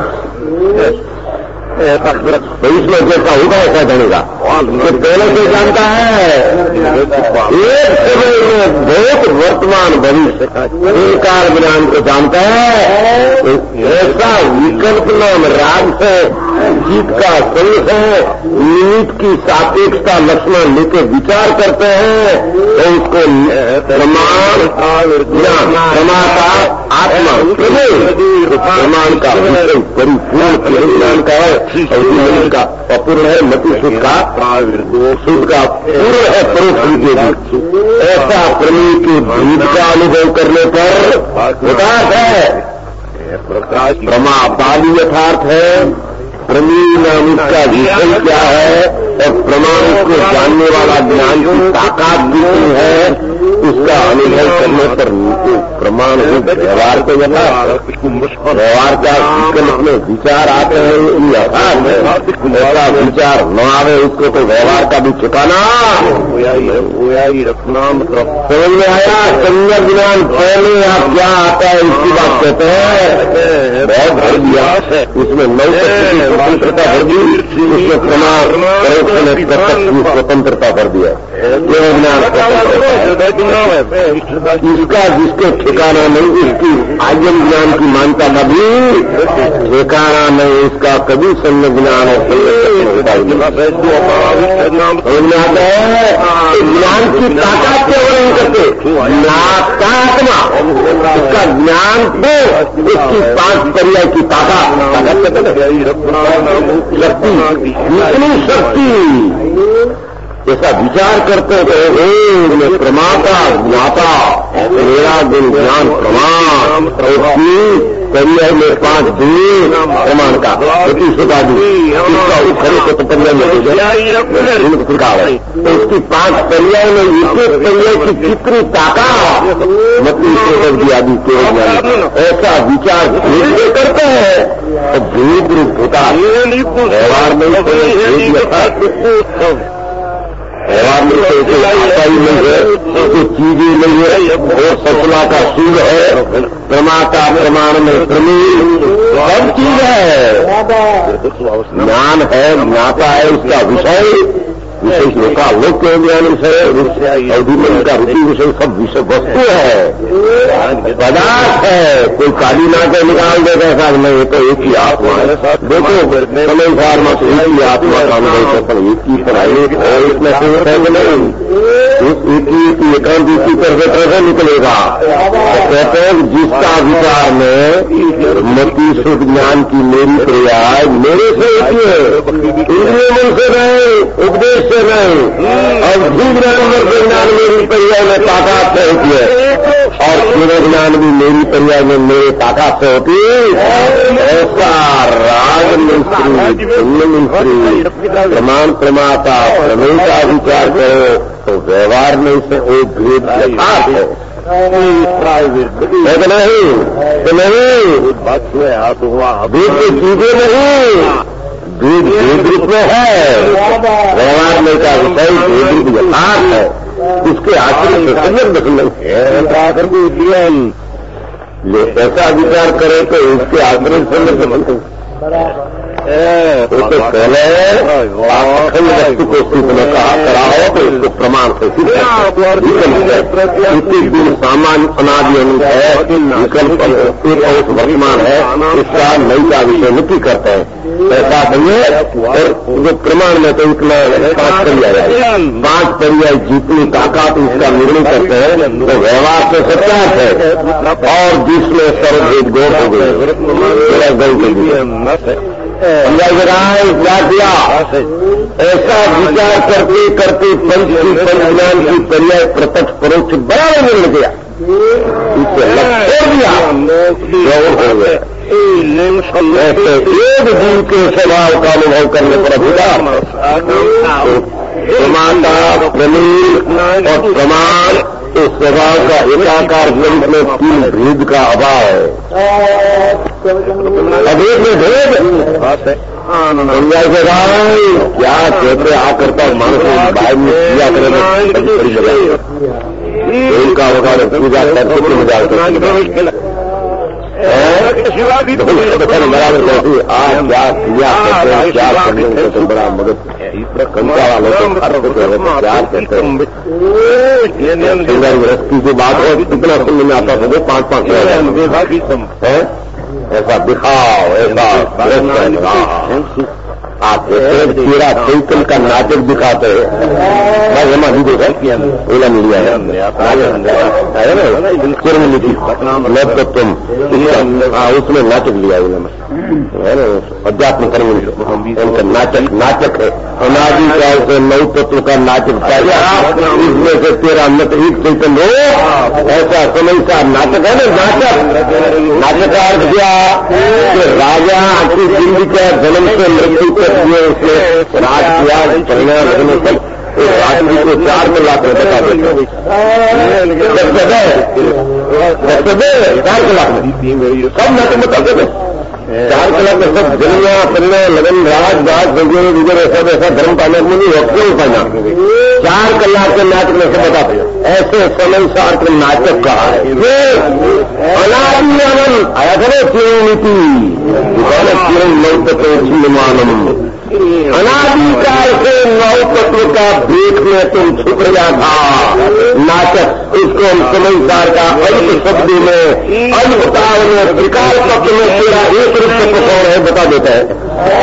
भविष्य में जैसा होगा ऐसा जानेगा तो पहले से जानता है। एक समय में बहुत वर्तमान भविष्य काल ज्ञान को जानता है। ऐसा विकल्प नाम राग से जीत का संग है, निमित्त की सापेक्षता लक्षण लेकर विचार करते हैं तो उसको प्रमाण प्रमाता आत्मा प्रमाण का परिपूर्ण ज्ञान का है और का अपूर्ण है मति सुख का सुख का पूर्ण है परोक्ष। ऐसा प्रमेय के भेद का अनुभव करने पर यथार्थ है। प्रमा बाली यथार्थ है, प्रमेय नाम उसका विषय क्या है और प्रमाण को जानने वाला ज्ञान की ताकत कितनी है उसका अनुभव करने पर प्रमाण व्यवहार को व्यवहार का विकल्प में विचार आते हैं ऐसा विचार न आवे उसको तो व्यवहार का भी ठिकाना रखना मतलब समझ में आया। संज्ञा ज्ञान पहले आप क्या आता है इसकी बात कहते हैं बहुत भर दिया उसमें नौ स्वतंत्रता भर दी, उसमें प्रमाण परोक्ष स्वतंत्रता भर दिया। इसका जिसके ठिकाना नहीं उसकी आयम ज्ञान की मानता का भी ठिकाना नहीं, इसका कभी संग ज्ञान ज्ञान की ताकत क्यों नहीं करते नात्मा उसका ज्ञान तो उसकी पांच पर्याय की ताकत शक्ति इतनी शक्ति ऐसा विचार करते तो प्रमाता ज्ञाता मेरा गुण ज्ञान प्रमाण उसकी पर्याय में पांच दूर प्रमाण का प्रतिशतादी इसका खड़े को तो पर्याय में है तो उसकी पांच पर्याय में एक एक पर्याय की कितनी ताकत मत आदि केवल ऐसा विचार भेद करते हैं तो भेद रूप होता है व्यवहार में व्यवहार में तो आता ही नहीं है, कोई चीजें नहीं है, और सपना का सूर है, प्रमाता प्रमाण में प्रमेय सब चीज है, ज्ञान है, ज्ञाता है, उसका विषय विशेष होगा लोक के ज्ञान विषय अवधि में उनका रुचि विषय सब विषय वस्तु है, पदार्थ है, कोई काली ना के निकाल देगा ऐसा नहीं, तो एक ही आत्मा है। देखो समय फार्मा से एक ही आत्मा का अनुभव करता है, एक ही पढ़ाई और इसमें है नहीं, एक ही एकांत की तरफ कैसे निकलेगा। कहते हैं जिसका विचार में मति शुद्ध ज्ञान की मेरी पर्याय मेरे से एक ही है, इंद्रिय मन से नहीं, उपदेश से नहीं, और जीव ज्ञान के ज्ञान मेरी पर्याय में ताकत से होती है, और पूरे ज्ञान भी मेरी पर्याय में मेरे ताकत से होती है। ऐसा राग मिस्त्री पुण्य मिस्त्री प्रमाण प्रमाता प्रमेय का विचार करो तो व्यवहार में से वो भेद यथार्थ है, है तो नहीं तो नहीं बात हुआ भेद की चीजें नहीं, भेद भेद रूप में है, व्यवहार में का विषय भेद रूप यथार्थ है, उसके आश्रय से संयम नहीं है। ऐसा विचार करें तो उसके आश्रय से संबंध वो तो पहले अखंड वस्तु को सिद्ध न कहा कराओ तो इसको प्रमाण से सिद्ध प्रत्येक दिन सामान्य अनादि है, विकल्प एक वर्तमान है, इसका नई का विषय नक्की करते हैं, ऐसा नहीं है। और जो प्रमाण में तो इतना पांच पर्याय है, पांच पर्याय जितनी ताकत इसका निर्णय करते हैं तो व्यवहार से सत्यार्थ है, और जिसमें सर्वभेद गौर हो गए क्या किया, ऐसा विचार करते करते पंच की पंचज्ञान की पर्याय प्रत्यक्ष परोक्ष बराबर मिल गया, इससे लग दिया हो गया। ऐसे एक जीव के स्वभाव का अनुभव करने पर अधिकार प्रमाता प्रमेय और प्रमाण तो स्वभाव का एकाकार स्वरूप में तीन भेद का अभाव है, अभेद में भेद समझा के भाई क्या कहते आ करता मानस भाई में किया करेंगे उनका होगा पूजा करते पूजा करते बराबर कहती आप क्या किया क्या करने तो बड़ा मदद कंसा वालों को क्या कहते हैं गृहस्थी की बात है, कितना सुनने में आता था पांच पांच है ऐसा दिखाओ ऐसा आप तेरा चैतन का नाटक दिखाते हैं भाई जमा दी देखा ओला मिलिया है ना कर्म नीति मैं तो तुम उसमें नाटक लिया है ना अध्यात्म कर्म उनका नाटक नाटक है अनादि काल से नौ तत्व का नाटक पाया, इसमें से तेरा नट एक चैतन हो ऐसा समय का नाटक है ना। नाटक नाटक का अर्थ क्या कि राजा की जिंदगी का जन्म से मृत्यु तक उसने राज किया चलने लगने तक राजनीति को चार में लाख में बता देते चार लाख सब नाटक बताते थे, चार कलाक में सब जलिया पलना लगन राज बाज वगैरह वगैरह सब ऐसा धर्म पाने में नहीं क्यों पाना, चार कलाक के नाटक में सब बताते ऐसे समय सार्थ नाटक कहा है। अनादि आनंद आया था ना क्यों नीति दुकान क्यों नौ मानम अनादिकाल से नौ तत्व का भेद में तुम छुप रहा था नाटक, इसको हम समझदार का अल्प शब्द में अल्पकाल में त्रिकाल तत्व में तेरा एक रूप से कौन है बता देता है।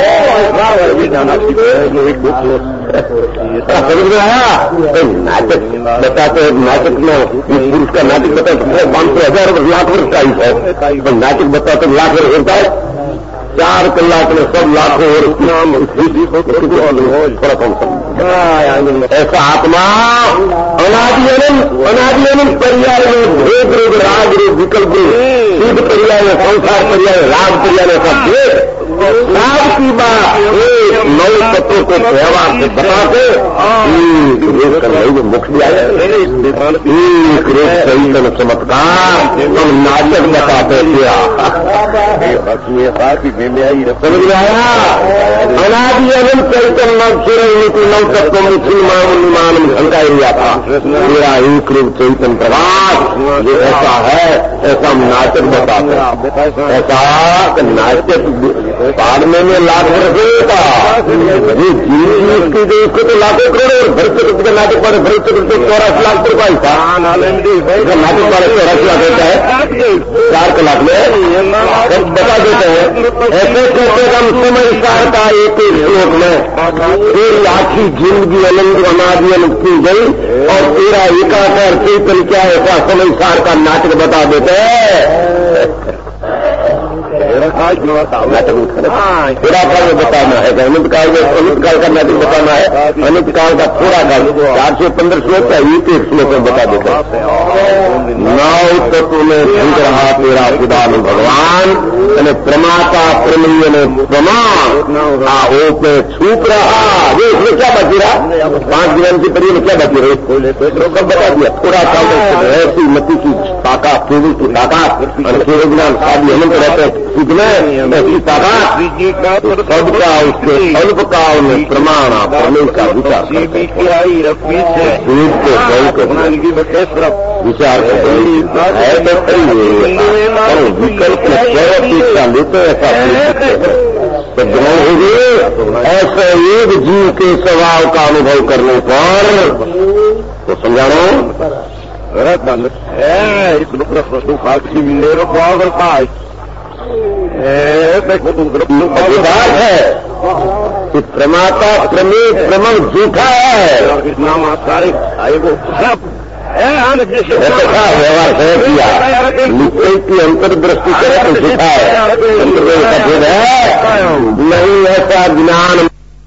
समझ में आया नाटक बताते हैं, नाटक में पुरुष का नाटक बताते पांच सौ हजार लाख वर्ष का ही है, नाटक बताते लाख वर्ष होता है चार कलाक में सब लाखों और नाम फर्क हम सब ऐसा आत्मा अनादि अनंत अनादि अनंत पर्याय में भेद रूप राग रूप विकल्प रूप सिद्ध पर्याय में संसार पर्याय राग पर्याय में सब भेद राग की बात एक नौ तत्वों को व्यवहार से बताते मुख दिया एक रूप चैतन चमत्कार हम नाटक बताते समझ में आया अनादि अनंत चैतन नव नौ तत्व मुसलमान घंटा एरिया था मेरा एक रूप चैतन प्रभात जो ऐसा है ऐसा हम नाटक बताते ऐसा नाटक पाड़ने में लाख रुपये उसकी जो उसको तो लाखों करोड़ और भरत चतुर्थी का नाटक पाड़े भरत चतुर्थी चौरासी लाख रुपये था नाटक पाड़े चौरासी लाख होता है चार कलाक में बता देते हैं ऐसे कहते हम समय सार का एक एक श्लोक में फिर आखी जिंदगी अनंत अनादि अनंत की गई और तेरा एकाकार चेतन क्या ऐसा समय सार का नाटक बता देते हैं नाटक थोड़ा काल में बताना है अनंत काल में अनंत काल का नाटक बताना है अनंत काल का थोड़ा काल चार से पंद्रह श्लोक का एक एक श्लोक में बता देता है नौ तत्व में झुक रहा तेरा खुदान भगवान यानी प्रमाता प्रमेय ने प्रमाण आ ओ पे छूप रहा वो उसमें क्या बची रहा पांच दिन की परिवार में क्या बची रही सब बता दिया थोड़ा काल ऐसी मती की ताकत केवल की ताकत और केवल ज्ञान शादी अनंत रहते हैं में ऐसी ताकत सबका उसके अल्प काल में प्रमाण प्रमेय का विचार विचार है तो विकल्प शिक्षा लेते ऐसा तो ग्रहण हो गए ऐसे एक जीव के स्वभाव का अनुभव करने पर तो समझाना बात है कि प्रमाता प्रमेय प्रमाण झूठा है नाम सारे व्यवहार है किया निश्चय की अंतर्दृष्टि करे तो झूठा है अंतर्दृष्टि है नहीं ऐसा ज्ञान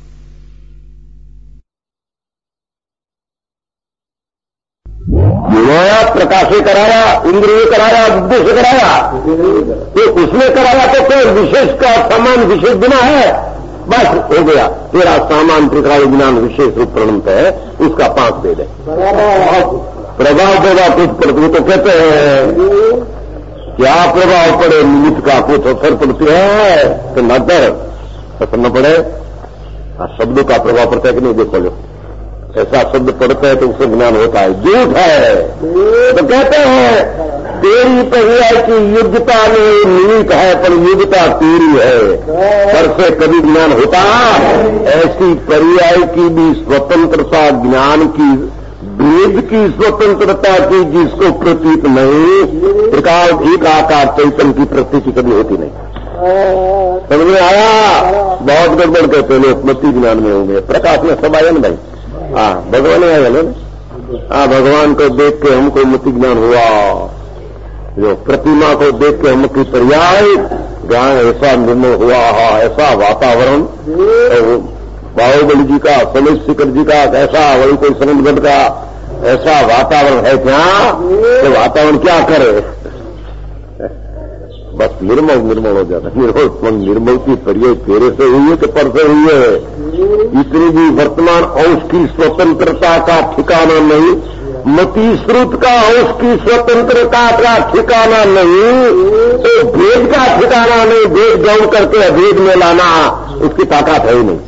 नया प्रकाश से कराया इंद्रिय कराया बुद्धि से कराया तो उसने कराया तो कोई विशेष का सामान विशेष बिना है बस हो गया तेरा सामान प्रकार ज्ञान विशेष रूप प्रणत है उसका पांच भेद है प्रभाव देगा कुछ पड़ती तो कहते हैं क्या प्रभाव पड़े निमित्त का कुछ असर पड़ती है तो न डर असर न पड़े शब्दों का प्रभाव पड़ता है कि नहीं देखो लो ऐसा शब्द पढ़ते हैं तो उससे ज्ञान होता है झूठ है तो कहते हैं तेरी पर्याय की युद्धता में निमित्त है पर युद्धता तेरी है पर से कभी ज्ञान होता ऐसी पर्याय की भी स्वतंत्रता ज्ञान की वेद की स्वतंत्रता की जिसको प्रतीत नहीं प्रकार एक आकार चैतन की प्रतीति कभी होती नहीं समझ में आया बहुत गड़बड़ कहते लोग मति ज्ञान में होंगे प्रकाश में सब आया ना भाई हाँ भगवान आया ना हाँ भगवान को देख के हमको मति ज्ञान हुआ जो प्रतिमा को देख के हमकी पर्याय ज्ञान ऐसा निर्णय हुआ हा ऐसा वातावरण बाहुबली जी का समेश शिखर जी का ऐसा वही कोई सनंदगढ़ का ऐसा वातावरण है क्या तो वातावरण क्या करे बस निर्मल निर्मल हो जाता निर्मल निर्मल की पर्याय तेरे से हुई है कि पर से हुई है इतनी भी वर्तमान अंश की स्वतंत्रता का ठिकाना नहीं मति श्रुत का अंश की स्वतंत्रता का ठिकाना नहीं तो भेद का ठिकाना नहीं भेद गौण करके अभेद में लाना उसकी ताकत है ही नहीं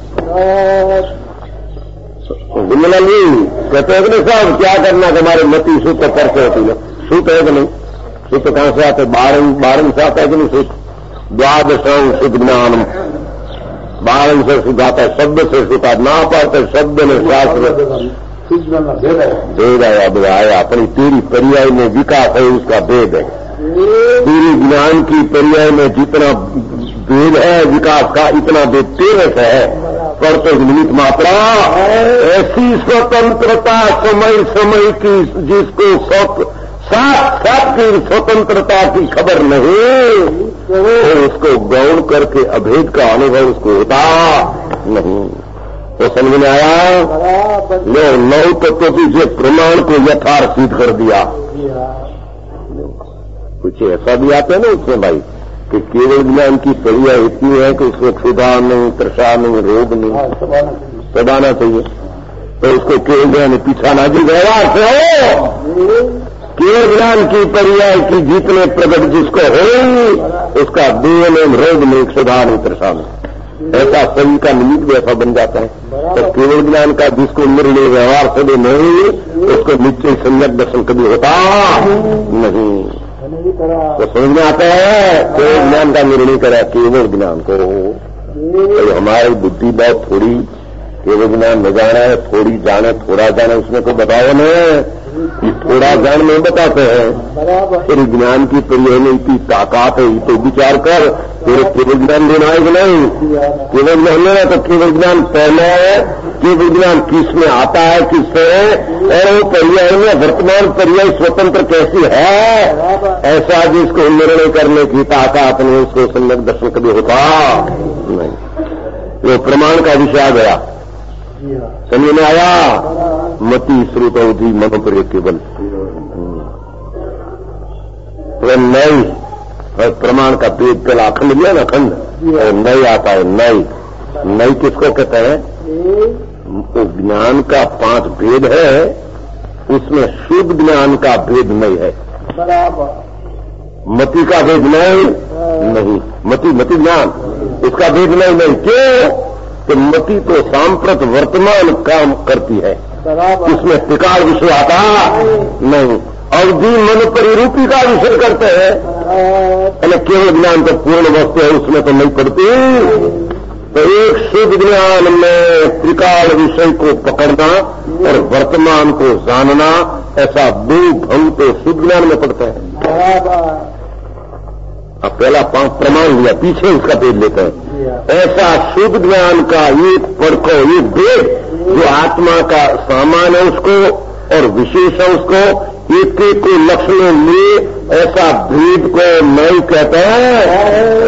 गुमला जी कहते हैं कि नहीं साहब क्या करना कि हमारे मति शुद्ध पर से होती है शुद्ध है कि नहीं शुद्ध कहां से आते बारंग बारंग से आता है कि नहीं शुद्ध द्वादशं शुद्ध ज्ञान बारंग से शुद्ध आता है शब्द से शुद्ध ना पाते शब्द में शास्त्र भेद आया आया अपनी तेरी पर्याय में विकास है उसका भेद है तेरी ज्ञान की पर्याय में जितना भेद है विकास का इतना भेद तेरे से है पर तो निमित्त मात्रा ऐसी स्वतंत्रता समय समय की जिसको साथ साथ की स्वतंत्रता की खबर नहीं, तो उसको गौण करके अभेद का अनुभव उसको होता नहीं। तो समझ में आया? लो नौ तत्व से प्रमाण को यथार्थ सिद्ध कर दिया। कुछ ऐसा भी आते हैं ना उसमें भाई कि केवल ज्ञान की परिया इतनी है कि उसको क्षुधा नहीं, तृषा नहीं, रोग नहीं, सब आना चाहिए। तो उसको केवल ज्ञान पीछा ना जी व्यवहार से हो। केवल ज्ञान की पर्याय की जितने प्रकट जिसको हो उसका देह में रोग नहीं, क्षुधा नहीं, तृषा नहीं, ऐसा सभी का निमित्त भी ऐसा बन जाता है। तो केवल ज्ञान का जिसको निर्णय व्यवहार से भी नहीं उसको निश्चय सम्यक दर्शन कभी होता नहीं। तो समझ में आता है केवल ज्ञान का निर्णय करा केवल ज्ञान को। तो हमारी बुद्धि बहुत थोड़ी केवल ज्ञान न जाना है, थोड़ी जाने थोड़ा जाने, उसमें को बताओ न कि थोड़ा ज्ञान नहीं बताते हैं। फिर ज्ञान की परिचय में इतनी ताकत है, तो विचार कर तेरे केवल ज्ञान देना है कि नहीं? केवल ज्ञान लेना तो केवल ज्ञान पहले है, केवल ज्ञान किस में आता है, किससे, और वो पर्याय में वर्तमान पर्याय स्वतंत्र कैसी है, ऐसा जिसको निर्णय करने की ताकत नहीं उसको सम्यक दर्शन कभी होता नहीं। वो प्रमाण का विषय आ गया, समझ में आया? मति श्रुत अवधि मनोपर केवल नई और प्रमाण का भेद पहला अखंड लिया ना, अखंड और नई आता है। नई नई किसको कहते हैं? तो ज्ञान का पांच भेद है, उसमें शुद्ध ज्ञान का भेद नहीं है। मति का भेद नहीं नहीं मति मति ज्ञान इसका भेद नहीं नहीं क्यों? तो मति तो सांप्रत वर्तमान काम करती है, उसमें त्रिकाल विषय आता नहीं। अवधि मन परिरूपी का विषय करते हैं, अरे केवल ज्ञान तो पूर्ण वस्तु है, उसमें तो नहीं पड़ती। तो एक शुद्ध ज्ञान में त्रिकाल विषय को पकड़ना और वर्तमान को जानना, ऐसा दो भंग तो शुद्ध ज्ञान में पड़ता है। अब पहला पांच प्रमाण लिया, पीछे उसका भेद लेते हैं। ऐसा शुद्ध ज्ञान का ये पड़को, ये भेद जो आत्मा का सामान है उसको और विशेष है उसको, एक एक को लक्ष्य में लिए ऐसा भेद को नहीं कहते हैं।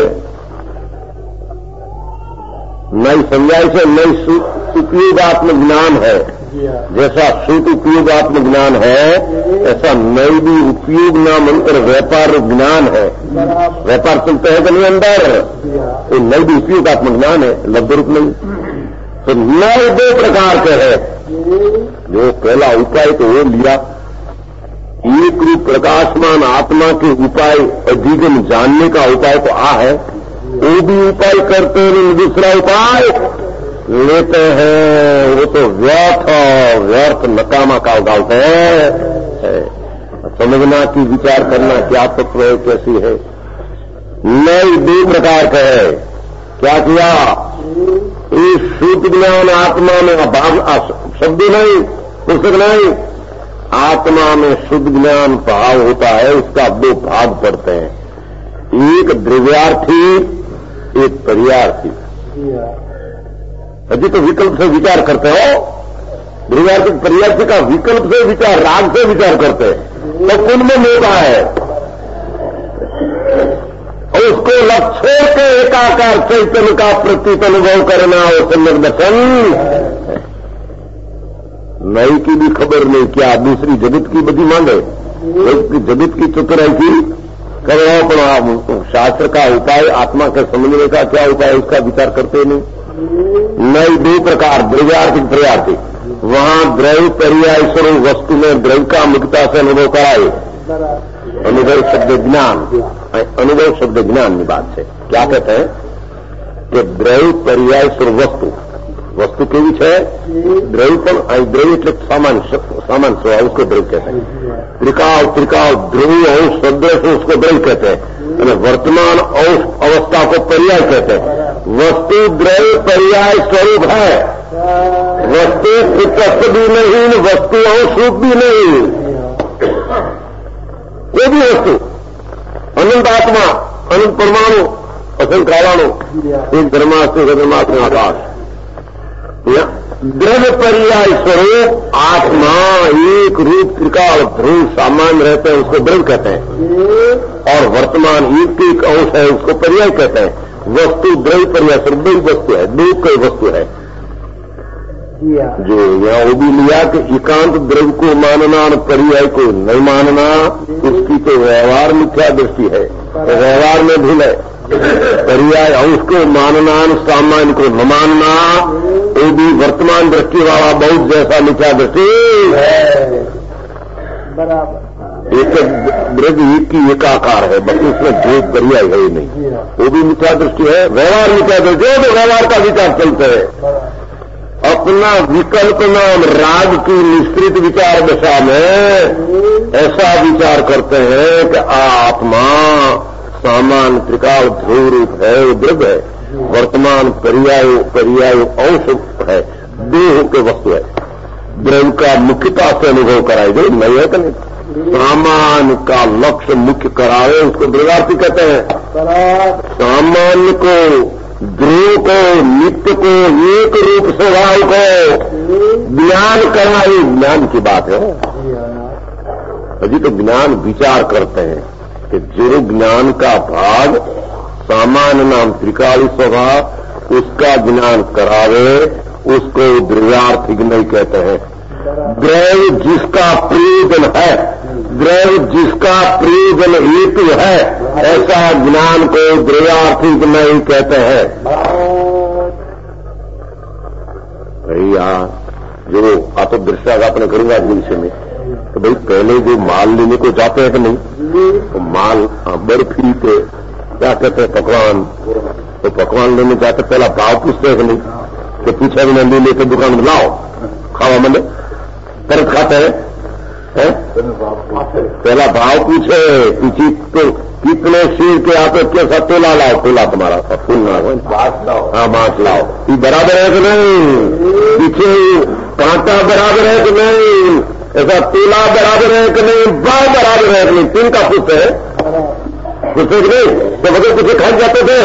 नई समझाई से नई उपयोगात्मक ज्ञान है, जैसा शुद्ध उपयोगात्मक ज्ञान है ऐसा नई भी उपयोग नाम अंतर व्यापार ज्ञान है। व्यापार चलते हैं कि नहीं अंदर, तो नई भी उपयोगात्मक ज्ञान है, लब्ध रूप नहीं। तो नए दो प्रकार के है, जो पहला उपाय तो वो लिया, एक रूप प्रकाशमान आत्मा के उपाय अधिगम जानने का उपाय तो आ है, वो भी उपाय करते हैं, दूसरा उपाय लेते हैं, वो तो व्यर्थ व्यर्थ नकामा का डालते हैं। समझना की विचार करना क्या तत्व है, कैसी है। नई दो प्रकार का है, क्या किया? इस शुद्ध ज्ञान आत्मा में अभाव शब्द नहीं, पुस्तक नहीं, आत्मा में शुद्ध ज्ञान भाव होता है, उसका दो भाग पड़ते हैं, एक द्रव्यार्थी एक पर्यार्थी। अभी तो विकल्प से विचार करते हो, द्रव्यार्थी पर्यार्थी का विकल्प से विचार, राग से विचार करते हैं, तो कुल में होता है और उसको लक्ष्य के एकाकार चैतन्य का प्रतीत अनुभव करना और सम्यक दर्शन। नई की भी खबर नहीं, क्या दूसरी जगत की बदी मांगे, जगत की चतुराई की करो, अपना शास्त्र का उपाय आत्मा के समझने का क्या उपाय उसका विचार करते नहीं। नई दो प्रकार द्रव्यार्थी पर्यार्थी, वहां द्रव्य पर्याय स्वरूप वस्तु में द्रव्य का मुक्ता से अनुभव कराए, अनुभव शब्द ज्ञान, अनुभव शब्द ज्ञान की बात से क्या कहते हैं कि द्रव्य पर्याय स्वरूप वस्तु, वस्तु के विषय द्रव्यपन, द्रव्य सामान सामान स्व उसको द्रव्य कहते हैं। त्रिकाल त्रिकाल द्रव्य और शब्द से उसको द्रव्य कहते हैं, वर्तमान अवस्था को पर्याय कहते हैं। वस्तु द्रव्य पर्याय स्वरूप है, वस्तु प्रत्यक्ष भी नहीं, वस्तु और स्वरूप भी नहीं, कोई भी वस्तु, अनंत आत्मा, अनंत परमाणु, असंख्य कालाणु, एक धर्मास्त्र धर्मास्त्र आकाश, द्रव्य पर्याय स्वरूप आत्मा एक रूप त्रिकाल ध्रुव सामान्य रहते हैं, उसको द्रव्य कहते हैं। और वर्तमान एक एक अंश है, उसको पर्याय कहते हैं। वस्तु द्रव्य पर्याय स्वरूप दो वस्तु है, दो कई वस्तु है। जो यहाँ वो भी लिया कि एकांत द्रव्य को मानना और पर्याय को नहीं मानना, उसकी तो व्यवहार मिथ्या दृष्टि है, तो व्यवहार में भूल है। पर्याय अंश को मानना, सामान्य को न मानना, वो भी वर्तमान दृष्टि वाला बहुत जैसा मिथ्या दृष्टि है। बराबर एक द्रव्य एक की एकाकार है, बस उसमें दो पर्याय है ही नहीं, वो भी मिथ्या दृष्टि है। व्यवहार मिथ्या दृष्टि है, तो व्यवहार का विचार चलते है। अपना विकल्प नाम राग की निश्चित विचार दशा में ऐसा विचार करते हैं कि आत्मा सामान्य त्रिकाल ध्रुव रूप है, वो द्रव्य है। वर्तमान पर्याय पर्याय अंश है, देह के वस्तु है। द्रव्य का मुख्यता से अनुभव कराए गए नहीं है कि नहीं। सामान्य का लक्ष्य मुख्य करावे, उसको द्रव्यार्थी कहते हैं। सामान्य को, ध्रुव को, नित्य को, एक रूप स्वभाव को ज्ञान करना ही ज्ञान की बात है। अभी तो ज्ञान विचार करते हैं कि जो ज्ञान का भाग सामान्य नाम त्रिकाली स्वभाव, उसका ज्ञान करावे, उसको द्रव्यार्थिक नहीं कहते हैं। द्रव्य जिसका प्रयोजन है, द्रव्य जिसका प्रयोजन हेतु है, ऐसा ज्ञान को द्रव्यार्थिक नहीं कहते हैं। भैया जो आप तो दृश्यागापन करूंगा इस विषय में, तो भाई पहले जो माल लेने को जाते हैं कि नहीं, तो माल बर्फी पे क्या कहते हैं पकवान, तो पकवान लेने जाते पहला भाव पूछते हैं कि नहीं, तो पूछा भी नहीं लेते दुकान में लाओ खावा मैंने तरत खाते हैं है? पहला भाव पूछे पीछी तो कितने शीर के आते कैसा तोला लाओ, तोला तुम्हारा सा फूल ना हो, हाँ मांस लाओ, ये बराबर है कि नहीं, पीछे कांटा बराबर है कि नहीं, ऐसा तोला बराबर है कि नहीं, भाव बराबर है कि नहीं, तीन का पूछते है पूछते कि नहीं। तो बगैर पूछे खाई जाते थे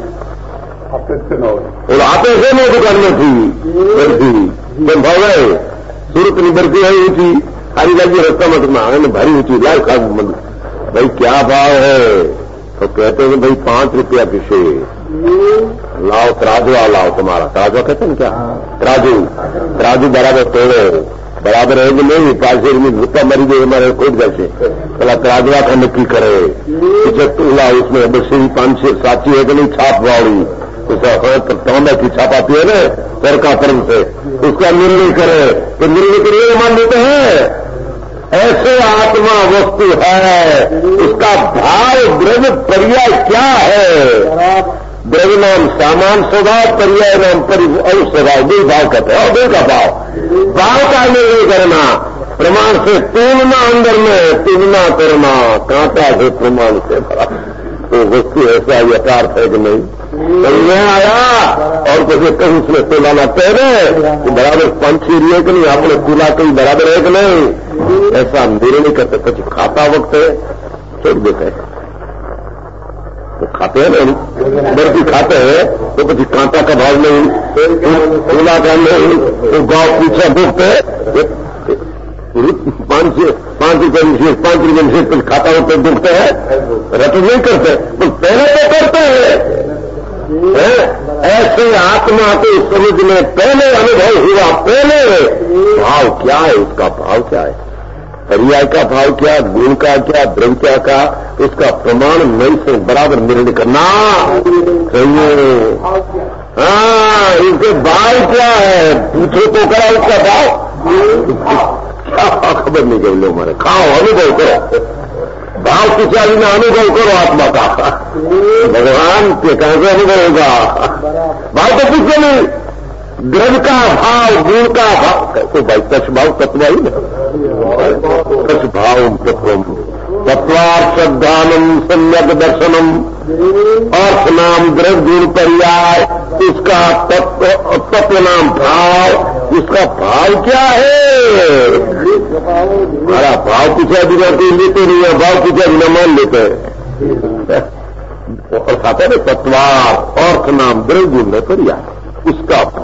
और आते थे मैं दुकान में थी बर्फी, तो भाव है सूरत की बर्फी है ऊंची, हरी लगी रस्ता मत में भारी ऊंची लाल खा भाई क्या भाव है, तो कहते हैं भाई पांच रुपया पीछे लाओ, तराजुआ लाओ तुम्हारा, तराजुआ कहते हैं क्या, तराजू तराजू बराबर तोड़ो, बराबर है कि नहीं, पांच में भूखा मरी गई हमारे कोट जैसे, पहला तराजुआ का नक्की करे, पीछे तोला उसमें बसी पांच छह साची है कि नहीं, छाप वाली तांबा की छापाती है ना सरका तरफ से, उसका निर्णय करे, तो निर्णय के लिए मान लेते हैं। ऐसे आत्मा वस्तु है, उसका भाव द्रव्य पर्याय क्या है, द्रव्य नाम सामान स्वभाव, पर्याय नाम परिभाव स्वभाव, दो भाव कहते हैं, और दो का भाव भाव का निर्णय करना, प्रमाण से तुलना, अंदर में तुलना करना, कांटा से प्रमाण से भरा, तो वस्तु ऐसा यथार्थ है कि नहीं, मैं आया और कुछ कहीं उसमें तुलाना पहले तो बराबर पंछी रही है कि नहीं, आपने तुला कहीं बराबर है कि नहीं, ऐसा निर्णय करते। कुछ खाता वक्त है छोड़ देते हैं, तो खाते हैं ना, बर्फी खाते हैं तो कुछ कांटा का भाव नहीं, तुला का नहीं, तो गाँव पीछे दुखते पांच पांच रुपये विशेष पांच रुपये विशेष कुछ खाता होते दुखते हैं, रट नहीं करते, तो पहले तो करते हैं। ऐसे आत्मा को समझ में पहले अनुभव हुआ, पहले भाव क्या है, उसका भाव क्या है, पर्याय का भाव क्या, गुण का क्या, द्रव्य का, उसका प्रमाण नहीं से बराबर निर्णय करना चाहिए। हाँ, इसके भाव क्या है, पूछो तो करा उसका भाव क्या, खबर नहीं कर लो हमारे, खाओ अनुभव करो, भाव की चाली में अनुभव करो आत्मा का, भगवान के कैसे अनुभव होगा, भाव तो कुछ नहीं, द्रव्य का भाव, गुण का भाव, तो भाई कछ भाव तत्व ही ना, कछ भाव तत्व, तत्वार्थ श्रद्धानम सम्यक दर्शनम, अर्थ नाम द्रव्य गुण पर्याय, उसका तत्व तत्व नाम भाव, उसका भाव क्या है, हमारा भाव पूछा बिना कोई लेते नहीं है, भाव पूछा बिना मान लेते हैं, और खाता है तत्वार्थ अर्थ नाम द्रव्य गुण पर्याय, उसका भाव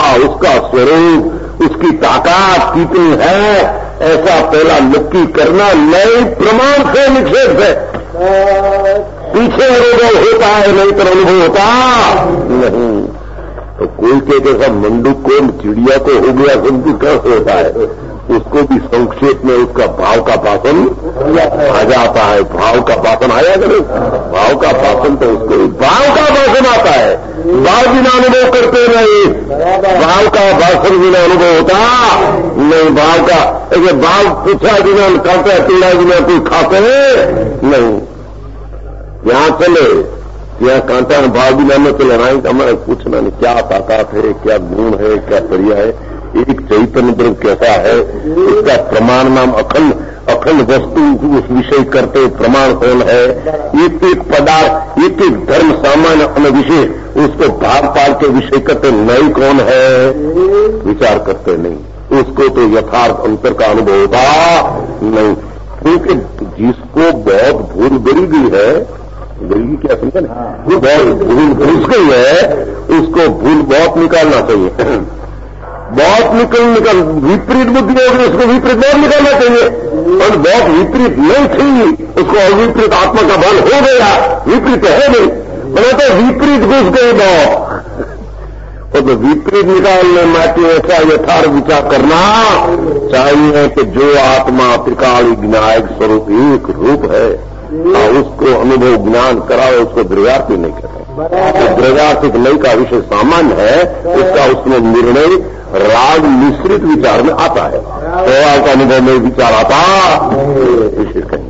उसका स्वरूप, उसकी ताकत कितनी है, ऐसा पहला नक्की करना नए प्रमाण से निक्षेप है। पीछे अनुभव होता है, नहीं तो अनुभव होता नहीं। तो कोई के जैसा मंडूक को चिड़िया को हो गया समझू कैसे होता है, उसको भी संक्षेप में उसका भाव का पासन आ जाता है। भाव का पासन आया करे, भाव का पासन तो उसको भाव का पासन आता है। भाव बिना अनुभव करते नहीं, भाव का पासन बिना अनुभव होता नहीं। भाव का ऐसे भाव पूछा बिना खाते, पीड़ा बिना कोई खाते नहीं। यहां चले यहाँ कांटा भाव बिना में चले ना, हमारे पूछना नहीं क्या ताकत है, क्या गुण है, क्या क्रिया है। एक चैतन्य ब्रह्म कैसा है, इसका प्रमाण नाम अखंड अखंड वस्तु उस विषय करते प्रमाण कौन है। एक एक पदार्थ, एक एक धर्म सामान्य अन्य विषय उसको भाग पाल के विषय करते नई कौन है, विचार करते नहीं। उसको तो यथार्थ अंतर का अनुभव होता नहीं। क्योंकि जिसको बहुत भूल गरी गई है, गई क्या समझे ना, वो बहुत भूल घुस गई है, उसको भूल बहुत निकालना चाहिए। बहुत निकल निकल विपरीत बुद्धि होगी, उसको विपरीत बहुत निकालना चाहिए। और बहुत विपरीत नहीं थी, उसको अविपरीत आत्मा का बल हो गया, विपरीत है नहीं, बोले तो विपरीत घुस गई बहुत। और तो विपरीत निकालने में ऐसा यथार्थ विचार करना चाहिए कि जो आत्मा त्रिकाल विज्ञायक स्वरूप एक रूप है, और उसको अनुभव ज्ञान कराओ, उसको द्रव्यार्थी नहीं कहते। द्रव्यार्थिक नई का विषय सामान्य है, उसका उसमें निर्णय राग मिश्रित विचार में आता है। तो का अनुभव में विचार आता विशेष कहेंगे।